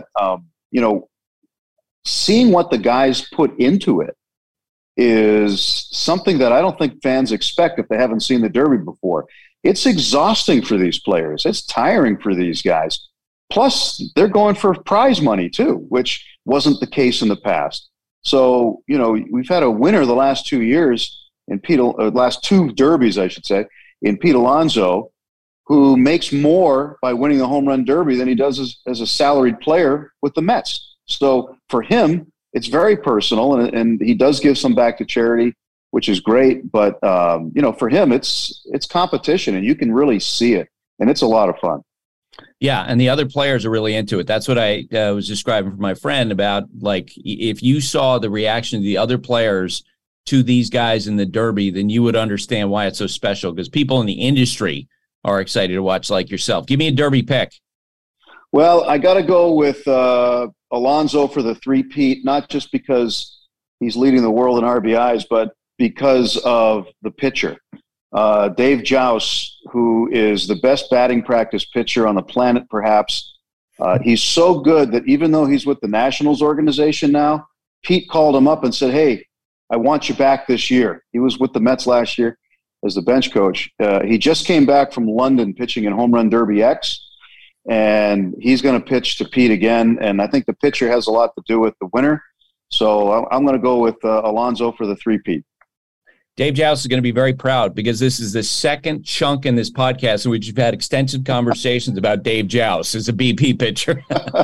seeing what the guys put into it is something that I don't think fans expect if they haven't seen the Derby before. It's exhausting for these players. It's tiring for these guys. Plus, they're going for prize money too, which wasn't the case in the past. So, we've had a winner the last 2 years in last two Derbies, I should say, in Pete Alonso, who makes more by winning the home run Derby than he does as a salaried player with the Mets. So for him, it's very personal, and he does give some back to charity, which is great. But, for him, it's competition, and you can really see it, and it's a lot of fun. Yeah, and the other players are really into it. That's what I was describing for my friend about, like, if you saw the reaction of the other players to these guys in the Derby, then you would understand why it's so special, because people in the industry are excited to watch like yourself. Give me a Derby pick. Well, I got to go with Alonso for the three-peat, not just because he's leading the world in RBIs, but because of the pitcher. Dave Jauss, who is the best batting practice pitcher on the planet, perhaps. He's so good that even though he's with the Nationals organization now, Pete called him up and said, hey, I want you back this year. He was with the Mets last year as the bench coach. He just came back from London pitching in Home Run Derby X, and he's going to pitch to Pete again. And I think the pitcher has a lot to do with the winner. So I'm going to go with Alonso for the three-peat. Dave Jauss is going to be very proud, because this is the second chunk in this podcast in which you've had extensive conversations about Dave Jauss as a BP pitcher.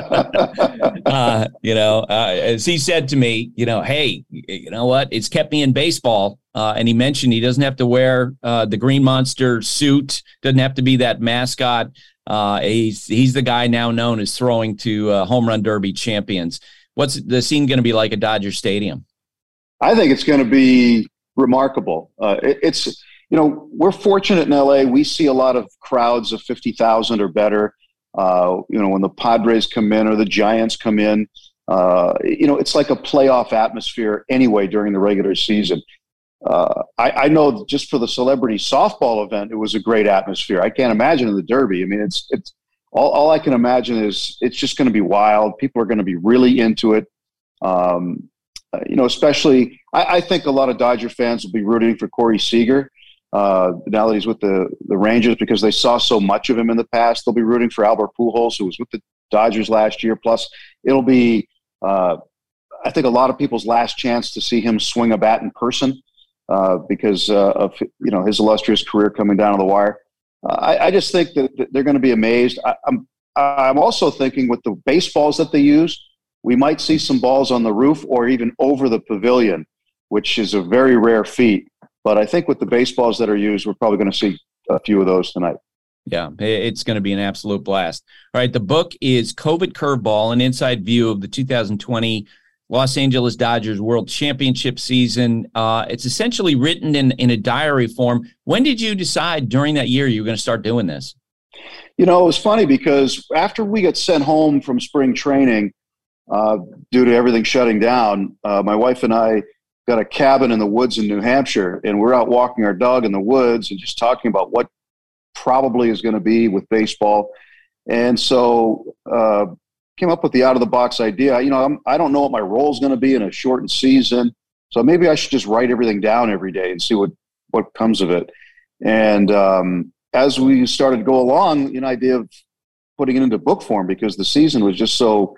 As he said to me, hey, you know what? It's kept me in baseball. And he mentioned he doesn't have to wear the Green Monster suit, doesn't have to be that mascot. He's the guy now known as throwing to Home Run Derby champions. What's the scene going to be like at Dodger Stadium? I think it's going to be remarkable. We're fortunate in LA. We see a lot of crowds of 50,000 or better. When the Padres come in or the Giants come in, it's like a playoff atmosphere anyway during the regular season. I know just for the celebrity softball event, it was a great atmosphere. I can't imagine in the Derby. I mean, it's all I can imagine is it's just going to be wild. People are going to be really into it. Especially, I think a lot of Dodger fans will be rooting for Corey Seager now that he's with the Rangers, because they saw so much of him in the past. They'll be rooting for Albert Pujols, who was with the Dodgers last year. Plus, it'll be, I think, a lot of people's last chance to see him swing a bat in person because of his illustrious career coming down to the wire. I just think that they're going to be amazed. I'm also thinking with the baseballs that they use, we might see some balls on the roof or even over the pavilion, which is a very rare feat. But I think with the baseballs that are used, we're probably going to see a few of those tonight. Yeah, it's going to be an absolute blast. All right, the book is COVID Curveball, an inside view of the 2020 Los Angeles Dodgers World Championship season. It's essentially written in a diary form. When did you decide during that year you were going to start doing this? You know, it was funny because after we got sent home from spring training, due to everything shutting down, my wife and I got a cabin in the woods in New Hampshire, and we're out walking our dog in the woods and just talking about what probably is going to be with baseball. And so came up with the out-of-the-box idea. You know, I don't know what my role is going to be in a shortened season, so maybe I should just write everything down every day and see what comes of it. And as we started to go along, an idea of putting it into book form because the season was just so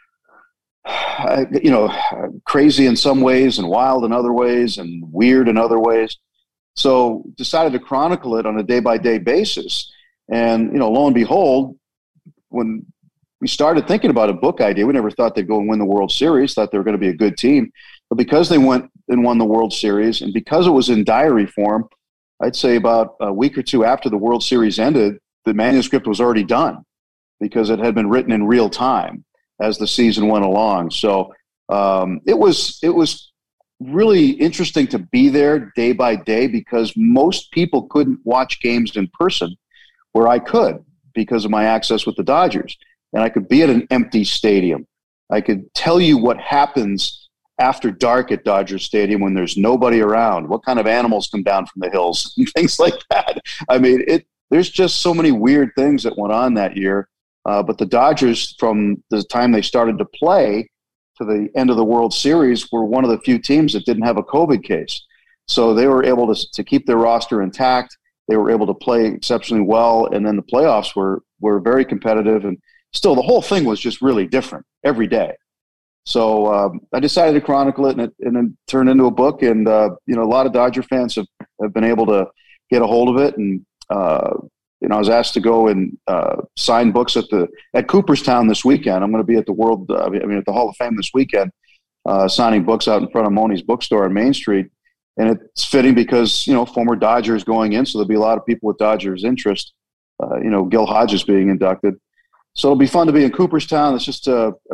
crazy in some ways and wild in other ways and weird in other ways. So decided to chronicle it on a day-by-day basis. And, lo and behold, when we started thinking about a book idea, we never thought they'd go and win the World Series, thought they were going to be a good team. But because they went and won the World Series, and because it was in diary form, I'd say about a week or two after the World Series ended, the manuscript was already done because it had been written in real time as the season went along. So it was really interesting to be there day by day because most people couldn't watch games in person where I could because of my access with the Dodgers. And I could be at an empty stadium. I could tell you what happens after dark at Dodger Stadium when there's nobody around, what kind of animals come down from the hills and things like that. I mean, there's just so many weird things that went on that year. But the Dodgers, from the time they started to play to the end of the World Series, were one of the few teams that didn't have a COVID case. So they were able to keep their roster intact. They were able to play exceptionally well. And then the playoffs were very competitive. And still, the whole thing was just really different every day. So I decided to chronicle it and then turn into a book. And, a lot of Dodger fans have been able to get a hold of it. And, I was asked to go and sign books at Cooperstown this weekend. I'm going to be at at the Hall of Fame this weekend, signing books out in front of Moni's bookstore on Main Street. And it's fitting because, former Dodgers going in, so there'll be a lot of people with Dodgers interest, Gil Hodges being inducted. So it'll be fun to be in Cooperstown. It's just,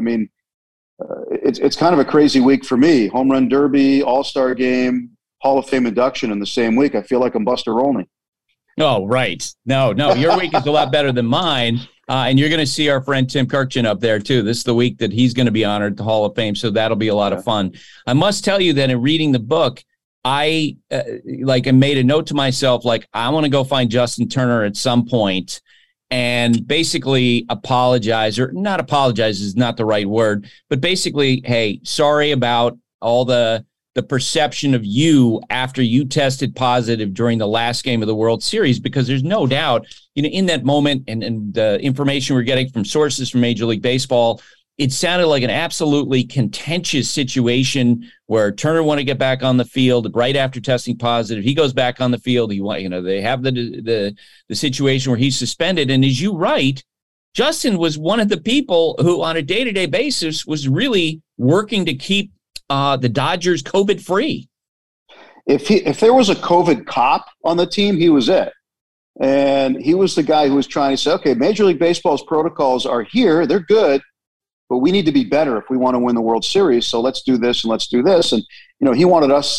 it's kind of a crazy week for me. Home Run Derby, All-Star Game, Hall of Fame induction in the same week. I feel like I'm Buster Olney. Oh, right. No, your week is a lot better than mine. And you're going to see our friend Tim Kirkjian up there, too. This is the week that he's going to be honored at the Hall of Fame, so that'll be a lot of fun. I must tell you that in reading the book, I made a note to myself, I want to go find Justin Turner at some point and basically apologize, or not apologize is not the right word, but basically, hey, sorry about all the perception of you after you tested positive during the last game of the World Series, because there's no doubt, in that moment and the information we're getting from sources from Major League Baseball, it sounded like an absolutely contentious situation where Turner wanted to get back on the field right after testing positive. He goes back on the field. They have the situation where he's suspended. And as you write, Justin was one of the people who on a day-to-day basis was really working to keep the Dodgers COVID free. If there was a COVID cop on the team, he was it. And he was the guy who was trying to say, okay, Major League Baseball's protocols are here. They're good, but we need to be better if we want to win the World Series. So let's do this and let's do this. And, he wanted us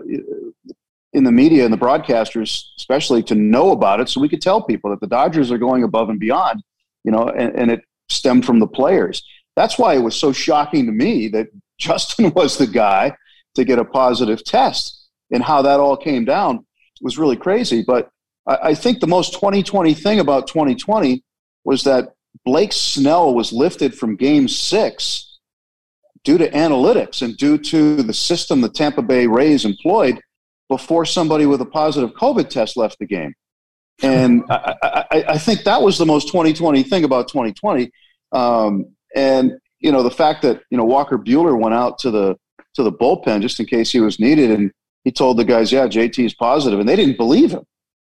in the media and the broadcasters, especially, to know about it so we could tell people that the Dodgers are going above and beyond, and it stemmed from the players. That's why it was so shocking to me that Justin was the guy to get a positive test, and how that all came down was really crazy. But I think the most 2020 thing about 2020 was that Blake Snell was lifted from Game 6 due to analytics and due to the system the Tampa Bay Rays employed before somebody with a positive COVID test left the game. And I think that was the most 2020 thing about 2020. And, the fact that, Walker Buehler went out to the bullpen just in case he was needed, and he told the guys, yeah, JT is positive, and they didn't believe him.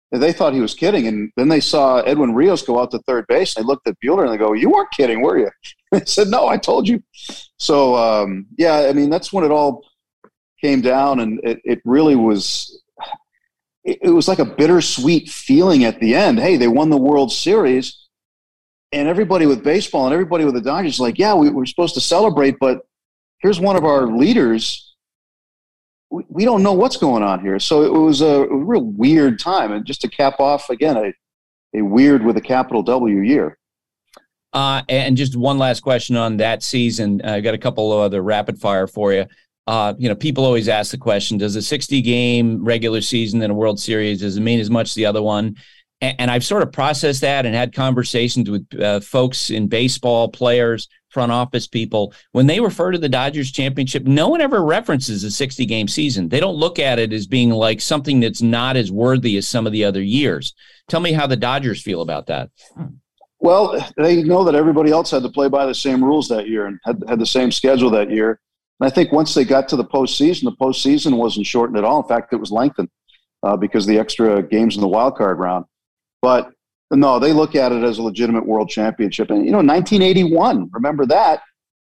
they thought he was kidding. And then they saw Edwin Rios go out to third base. And they looked at Buehler and they go, "You weren't kidding, were you?" They said, "No, I told you." So, yeah, I mean, that's when it all came down. And it really was – it was like a bittersweet feeling at the end. Hey, they won the World Series. And everybody with baseball and everybody with the Dodgers is like, yeah, we're supposed to celebrate, but here's one of our leaders. We don't know what's going on here. So it was a real weird time. And just to cap off, again, a weird with a capital W year. And just one last question on that season. I got a couple of other rapid fire for you. People always ask the question, does a 60-game regular season in a World Series, does it mean as much as the other one? And I've sort of processed that and had conversations with folks in baseball, players, front office people. When they refer to the Dodgers championship, no one ever references a 60-game season. They don't look at it as being like something that's not as worthy as some of the other years. Tell me how the Dodgers feel about that. Well, they know that everybody else had to play by the same rules that year and had the same schedule that year. And I think once they got to the postseason wasn't shortened at all. In fact, it was lengthened because of the extra games in the wild card round. But no, they look at it as a legitimate world championship. And, 1981, remember that,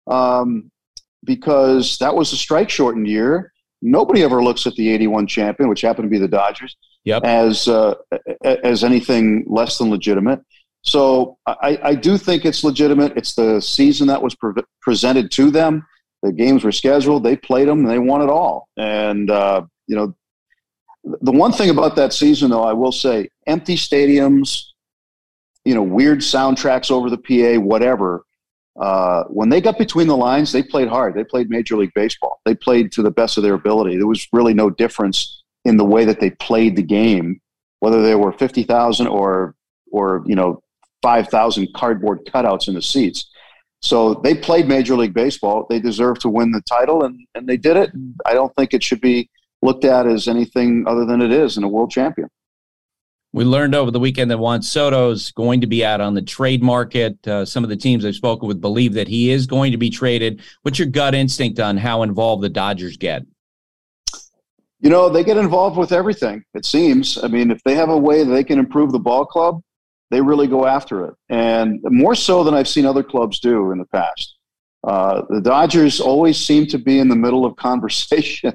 because that was a strike-shortened year. Nobody ever looks at the 81 champion, which happened to be the Dodgers, as anything less than legitimate. So I do think it's legitimate. It's the season that was presented to them. The games were scheduled. They played them, and they won it all. And, the one thing about that season, though, I will say, empty stadiums, weird soundtracks over the PA, whatever. When they got between the lines, they played hard. They played Major League Baseball. They played to the best of their ability. There was really no difference in the way that they played the game, whether there were 50,000 or 5,000 cardboard cutouts in the seats. So they played Major League Baseball. They deserved to win the title, and they did it. I don't think it should be looked at as anything other than it is in a world champion. We learned over the weekend that Juan Soto's going to be out on the trade market. Some of the teams I've spoken with believe that he is going to be traded. What's your gut instinct on how involved the Dodgers get? They get involved with everything, it seems. I mean, if they have a way that they can improve the ball club, they really go after it. And more so than I've seen other clubs do in the past. The Dodgers always seem to be in the middle of conversation.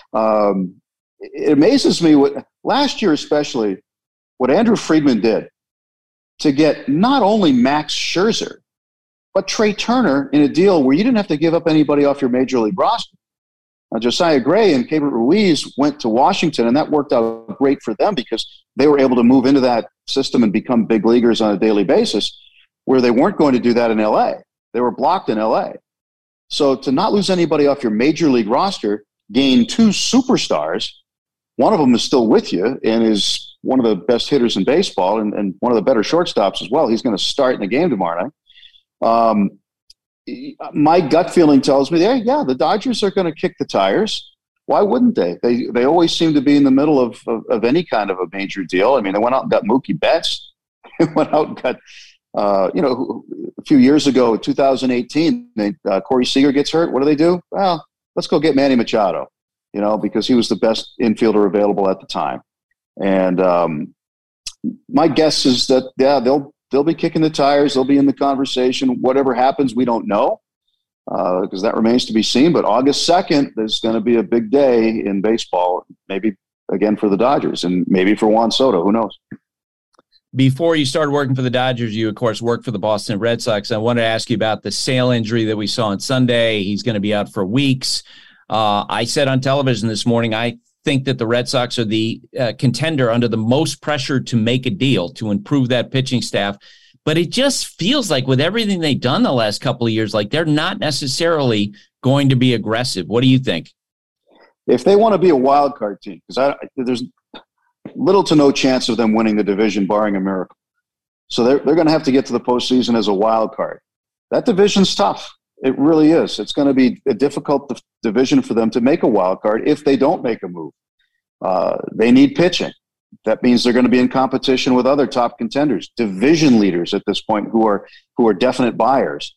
It amazes me last year, especially what Andrew Friedman did to get not only Max Scherzer, but Trey Turner in a deal where you didn't have to give up anybody off your major league roster. Josiah Gray and Keibert Ruiz went to Washington, and that worked out great for them because they were able to move into that system and become big leaguers on a daily basis, where they weren't going to do that in L.A. They were blocked in L.A. So to not lose anybody off your major league roster, gain two superstars, one of them is still with you and is one of the best hitters in baseball and one of the better shortstops as well. He's going to start in the game tomorrow night. My gut feeling tells me, the Dodgers are going to kick the tires. Why wouldn't they? They always seem to be in the middle of any kind of a major deal. I mean, they went out and got Mookie Betts. They went out and got, a few years ago, 2018, Corey Seager gets hurt. What do? Well, let's go get Manny Machado, because he was the best infielder available at the time. And my guess is that, they'll be kicking the tires. They'll be in the conversation. Whatever happens, we don't know because that remains to be seen. But August 2nd, there's going to be a big day in baseball, maybe again for the Dodgers and maybe for Juan Soto. Who knows? Before you started working for the Dodgers, you, of course, worked for the Boston Red Sox. I wanted to ask you about the Sale injury that we saw on Sunday. He's going to be out for weeks. I said on television this morning, I think that the Red Sox are the contender under the most pressure to make a deal to improve that pitching staff. But it just feels like with everything they've done the last couple of years, like they're not necessarily going to be aggressive. What do you think? If they want to be a wild card team, because there's little to no chance of them winning the division, barring a miracle. So they're going to have to get to the postseason as a wild card. That division's tough. It really is. It's going to be a difficult division for them to make a wild card if they don't make a move. They need pitching. That means they're going to be in competition with other top contenders, division leaders at this point who are definite buyers.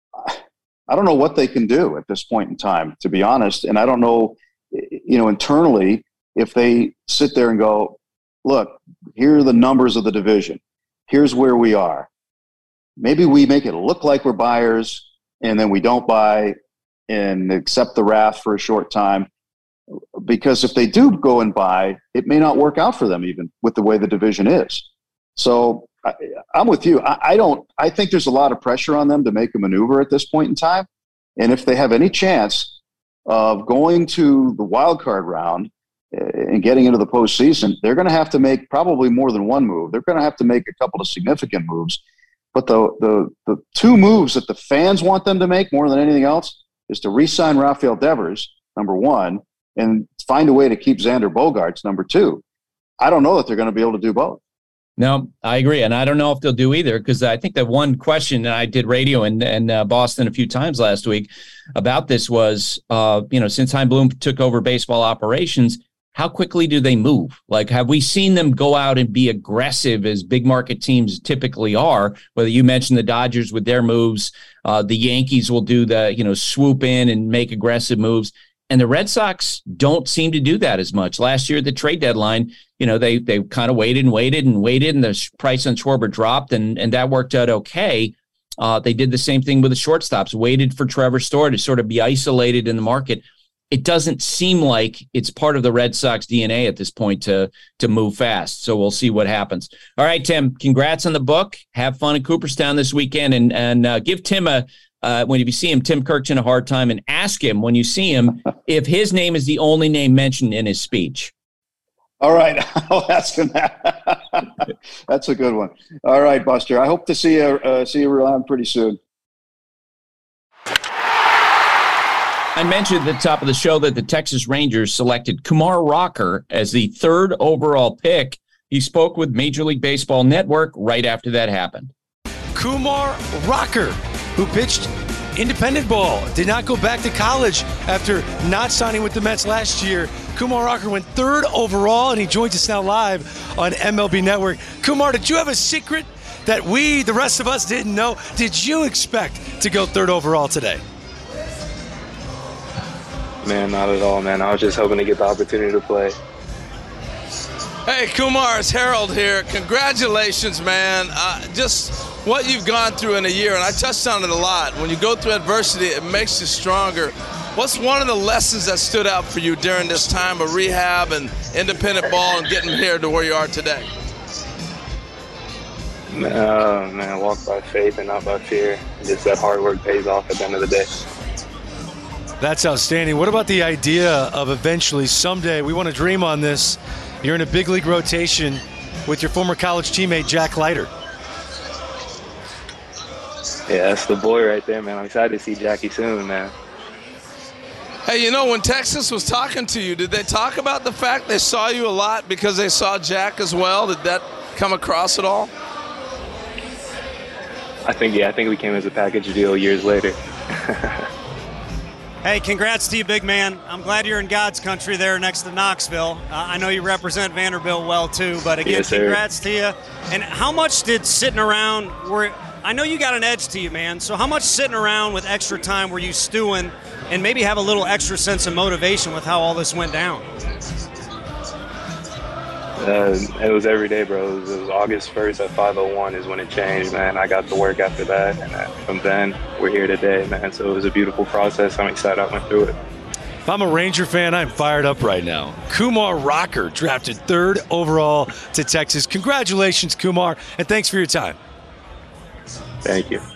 I don't know what they can do at this point in time, to be honest. And I don't know, internally, if they sit there and go, look, here are the numbers of the division. Here's where we are. Maybe we make it look like we're buyers, and then we don't buy and accept the wrath for a short time. Because if they do go and buy, it may not work out for them, even with the way the division is. So I'm with you. I think there's a lot of pressure on them to make a maneuver at this point in time. And if they have any chance of going to the wild card round and getting into the postseason, they're going to have to make probably more than one move. They're going to have to make a couple of significant moves. But the two moves that the fans want them to make more than anything else is to re-sign Rafael Devers, number one, and find a way to keep Xander Bogaerts, number two. I don't know that they're going to be able to do both. No, I agree. And I don't know if they'll do either, because I think that one question that I did radio in Boston a few times last week about this was, since Chaim Bloom took over baseball operations, how quickly do they move? Like, have we seen them go out and be aggressive as big market teams typically are? Whether you mentioned the Dodgers with their moves, the Yankees will do the, swoop in and make aggressive moves. And the Red Sox don't seem to do that as much. Last year at the trade deadline, they kind of waited, and the price on Schwarber dropped, and that worked out okay. They did the same thing with the shortstops, waited for Trevor Story to sort of be isolated in the market. It doesn't seem like it's part of the Red Sox DNA at this point to move fast. So we'll see what happens. All right, Tim, congrats on the book. Have fun in Cooperstown this weekend, and give Tim when you see him, Tim Kirkchin, a hard time, and ask him when you see him if his name is the only name mentioned in his speech. All right. I'll ask him that. That's a good one. All right, Buster. I hope to see you around pretty soon. I mentioned at the top of the show that the Texas Rangers selected Kumar Rocker as the third overall pick. He spoke with Major League Baseball Network right after that happened. Kumar Rocker, who pitched independent ball, did not go back to college after not signing with the Mets last year. Kumar Rocker went third overall, and he joins us now live on MLB Network. Kumar, did you have a secret that we, the rest of us, didn't know? Did you expect to go third overall today? Man, not at all, man. I was just hoping to get the opportunity to play. Hey, Kumar, it's Harold here. Congratulations, man. Just what you've gone through in a year, and I touched on it a lot. When you go through adversity, it makes you stronger. What's one of the lessons that stood out for you during this time of rehab and independent ball and getting here to where you are today? Man, walk by faith and not by fear. Just that hard work pays off at the end of the day. That's outstanding. What about the idea of eventually, someday, we want to dream on this, you're in a big league rotation with your former college teammate, Jack Leiter? Yeah, that's the boy right there, man. I'm excited to see Jackie soon, man. Hey, when Texas was talking to you, did they talk about the fact they saw you a lot because they saw Jack as well? Did that come across at all? I think we came as a package deal years later. Hey, congrats to you, big man. I'm glad you're in God's country there next to Knoxville. I know you represent Vanderbilt well, too. But, again, yes, congrats to you. And how much did sitting around I know you got an edge to you, man. So how much sitting around with extra time were you stewing and maybe have a little extra sense of motivation with how all this went down? It was every day, bro. It was August 1st at 5:01 is when it changed, man. I got to work after that, and from then, we're here today, man. So it was a beautiful process. I'm excited I went through it. If I'm a Ranger fan, I'm fired up right now. Kumar Rocker drafted third overall to Texas. Congratulations, Kumar, and thanks for your time. Thank you.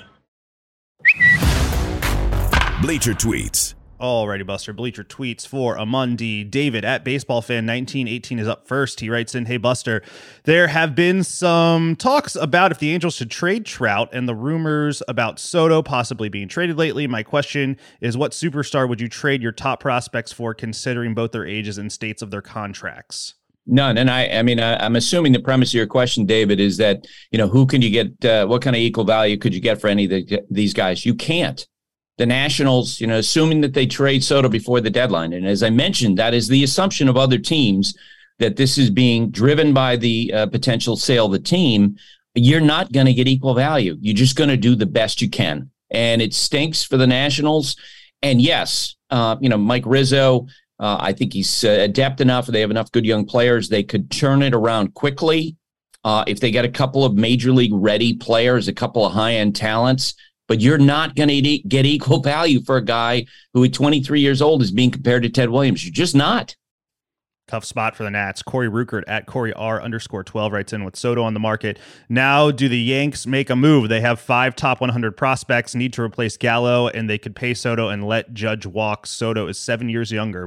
Bleacher Tweets. Alrighty, Buster. Bleacher Tweets for a Monday. David at BaseballFan1918 is up first. He writes in, "Hey, Buster, there have been some talks about if the Angels should trade Trout and the rumors about Soto possibly being traded lately. My question is, what superstar would you trade your top prospects for, considering both their ages and states of their contracts?" None. And I'm assuming the premise of your question, David, is that, who can you get, what kind of equal value could you get for any of these guys? You can't. The Nationals, assuming that they trade Soto before the deadline. And as I mentioned, that is the assumption of other teams, that this is being driven by the potential sale of the team. You're not going to get equal value. You're just going to do the best you can. And it stinks for the Nationals. And yes, Mike Rizzo, I think he's adept enough. They have enough good young players. They could turn it around quickly. if they get a couple of major league ready players, a couple of high-end talents, but you're not going to get equal value for a guy who at 23 years old is being compared to Ted Williams. You're just not. Tough spot for the Nats. Corey Ruckert at Corey R_12 writes in, with Soto on the market. Now, do the Yanks make a move? They have 5 top 100 prospects, need to replace Gallo, and they could pay Soto and let Judge walk. Soto is 7 years younger.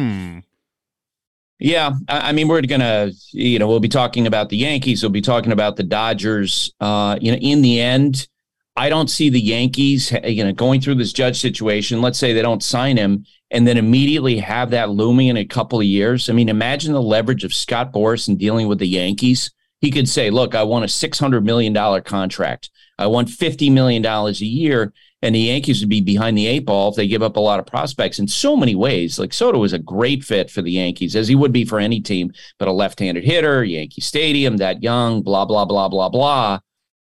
Yeah, I mean, we're going to, we'll be talking about the Yankees. We'll be talking about the Dodgers. In the end, I don't see the Yankees, going through this Judge situation. Let's say they don't sign him and then immediately have that looming in a couple of years. I mean, imagine the leverage of Scott Boras in dealing with the Yankees. He could say, look, I want a $600 million contract. I want $50 million a year. And the Yankees would be behind the 8 ball if they give up a lot of prospects in so many ways. Like, Soto is a great fit for the Yankees, as he would be for any team, but a left-handed hitter, Yankee Stadium, that young, blah, blah, blah, blah, blah.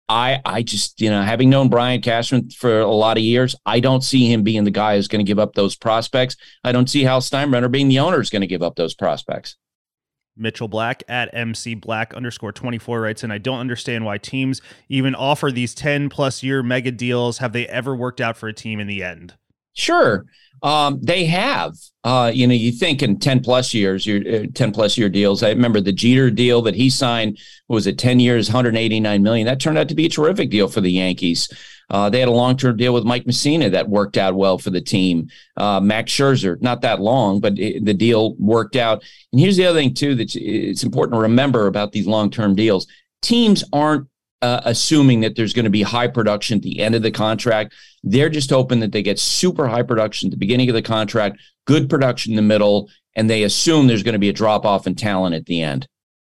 I just, having known Brian Cashman for a lot of years, I don't see him being the guy who's going to give up those prospects. I don't see Hal Steinbrenner being the owner is going to give up those prospects. Mitchell Black at MC Black _24 writes in, I don't understand why teams even offer these 10+ year mega deals. Have they ever worked out for a team in the end? Sure. They have, you think in 10+ years, your 10+ year deals. I remember the Jeter deal that he signed, was it 10 years, $189 million. That turned out to be a terrific deal for the Yankees. They had a long-term deal with Mike Messina that worked out well for the team. Max Scherzer, not that long, but the deal worked out. And here's the other thing, too, that it's important to remember about these long-term deals. Teams aren't assuming that there's going to be high production at the end of the contract. They're just hoping that they get super high production at the beginning of the contract, good production in the middle, and they assume there's going to be a drop-off in talent at the end.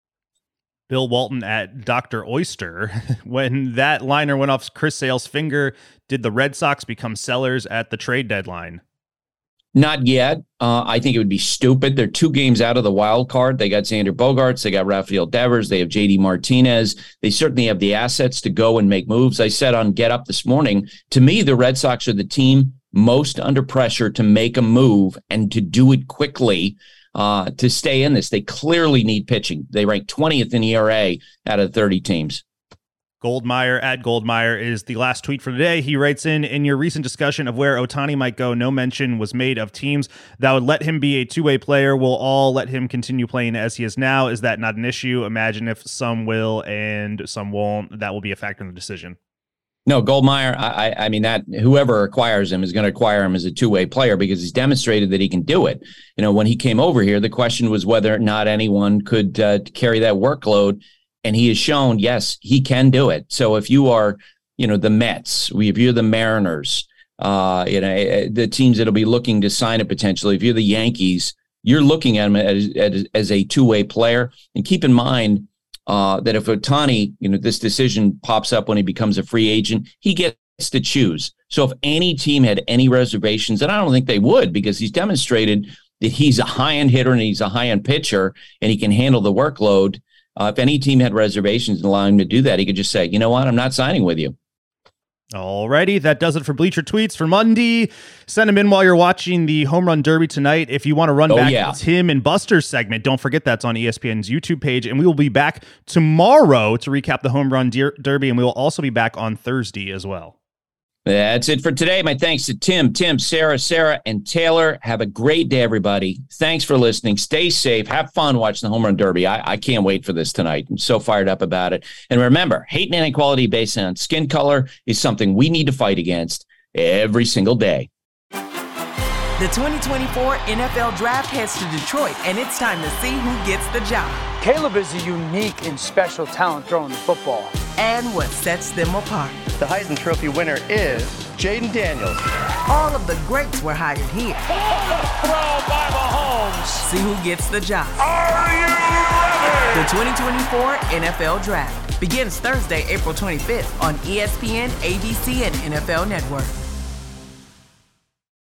Bill Walton at Dr. Oyster. When that liner went off Chris Sale's finger, did the Red Sox become sellers at the trade deadline? Not yet. I think it would be stupid. They're 2 games out of the wild card. They got Xander Bogaerts. They got Rafael Devers. They have JD Martinez. They certainly have the assets to go and make moves. I said on Get Up this morning, to me, the Red Sox are the team most under pressure to make a move and to do it quickly to stay in this. They clearly need pitching. They rank 20th in ERA out of 30 teams. Goldmeyer at Goldmeyer is the last tweet for today. He writes in your recent discussion of where Ohtani might go, no mention was made of teams that would let him be a two-way player. Will all let him continue playing as he is now? Is that not an issue? Imagine if some will and some won't. That will be a factor in the decision. No, Goldmeyer, I mean, that whoever acquires him is going to acquire him as a two-way player because he's demonstrated that he can do it. When he came over here, the question was whether or not anyone could carry that workload. And he has shown, yes, he can do it. So if you are, the Mets, if you're the Mariners, the teams that'll be looking to sign it potentially, if you're the Yankees, you're looking at him as a two-way player. And keep in mind that if Ohtani, this decision pops up when he becomes a free agent, he gets to choose. So if any team had any reservations, and I don't think they would, because he's demonstrated that he's a high-end hitter and he's a high-end pitcher and he can handle the workload. If any team had reservations and allowing him to do that, he could just say, you know what, I'm not signing with you. Alrighty, that does it for Bleacher Tweets for Monday. Send them in while you're watching the Home Run Derby tonight. If you want to run back to Tim and Buster's segment, don't forget that's on ESPN's YouTube page. And we will be back tomorrow to recap the Home Run Derby, and we will also be back on Thursday as well. That's it for today. My thanks to Tim, Sarah, and Taylor. Have a great day, everybody. Thanks for listening. Stay safe. Have fun watching the Home Run Derby. I can't wait for this tonight. I'm so fired up about it. And remember, hate and inequality based on skin color is something we need to fight against every single day. The 2024 NFL Draft heads to Detroit, and it's time to see who gets the job. Caleb is a unique and special talent throwing the football. And what sets them apart. The Heisman Trophy winner is Jaden Daniels. All of the greats were hired here. Throw by Mahomes. See who gets the job. Are you ready? The 2024 NFL Draft begins Thursday, April 25th on ESPN, ABC, and NFL Network.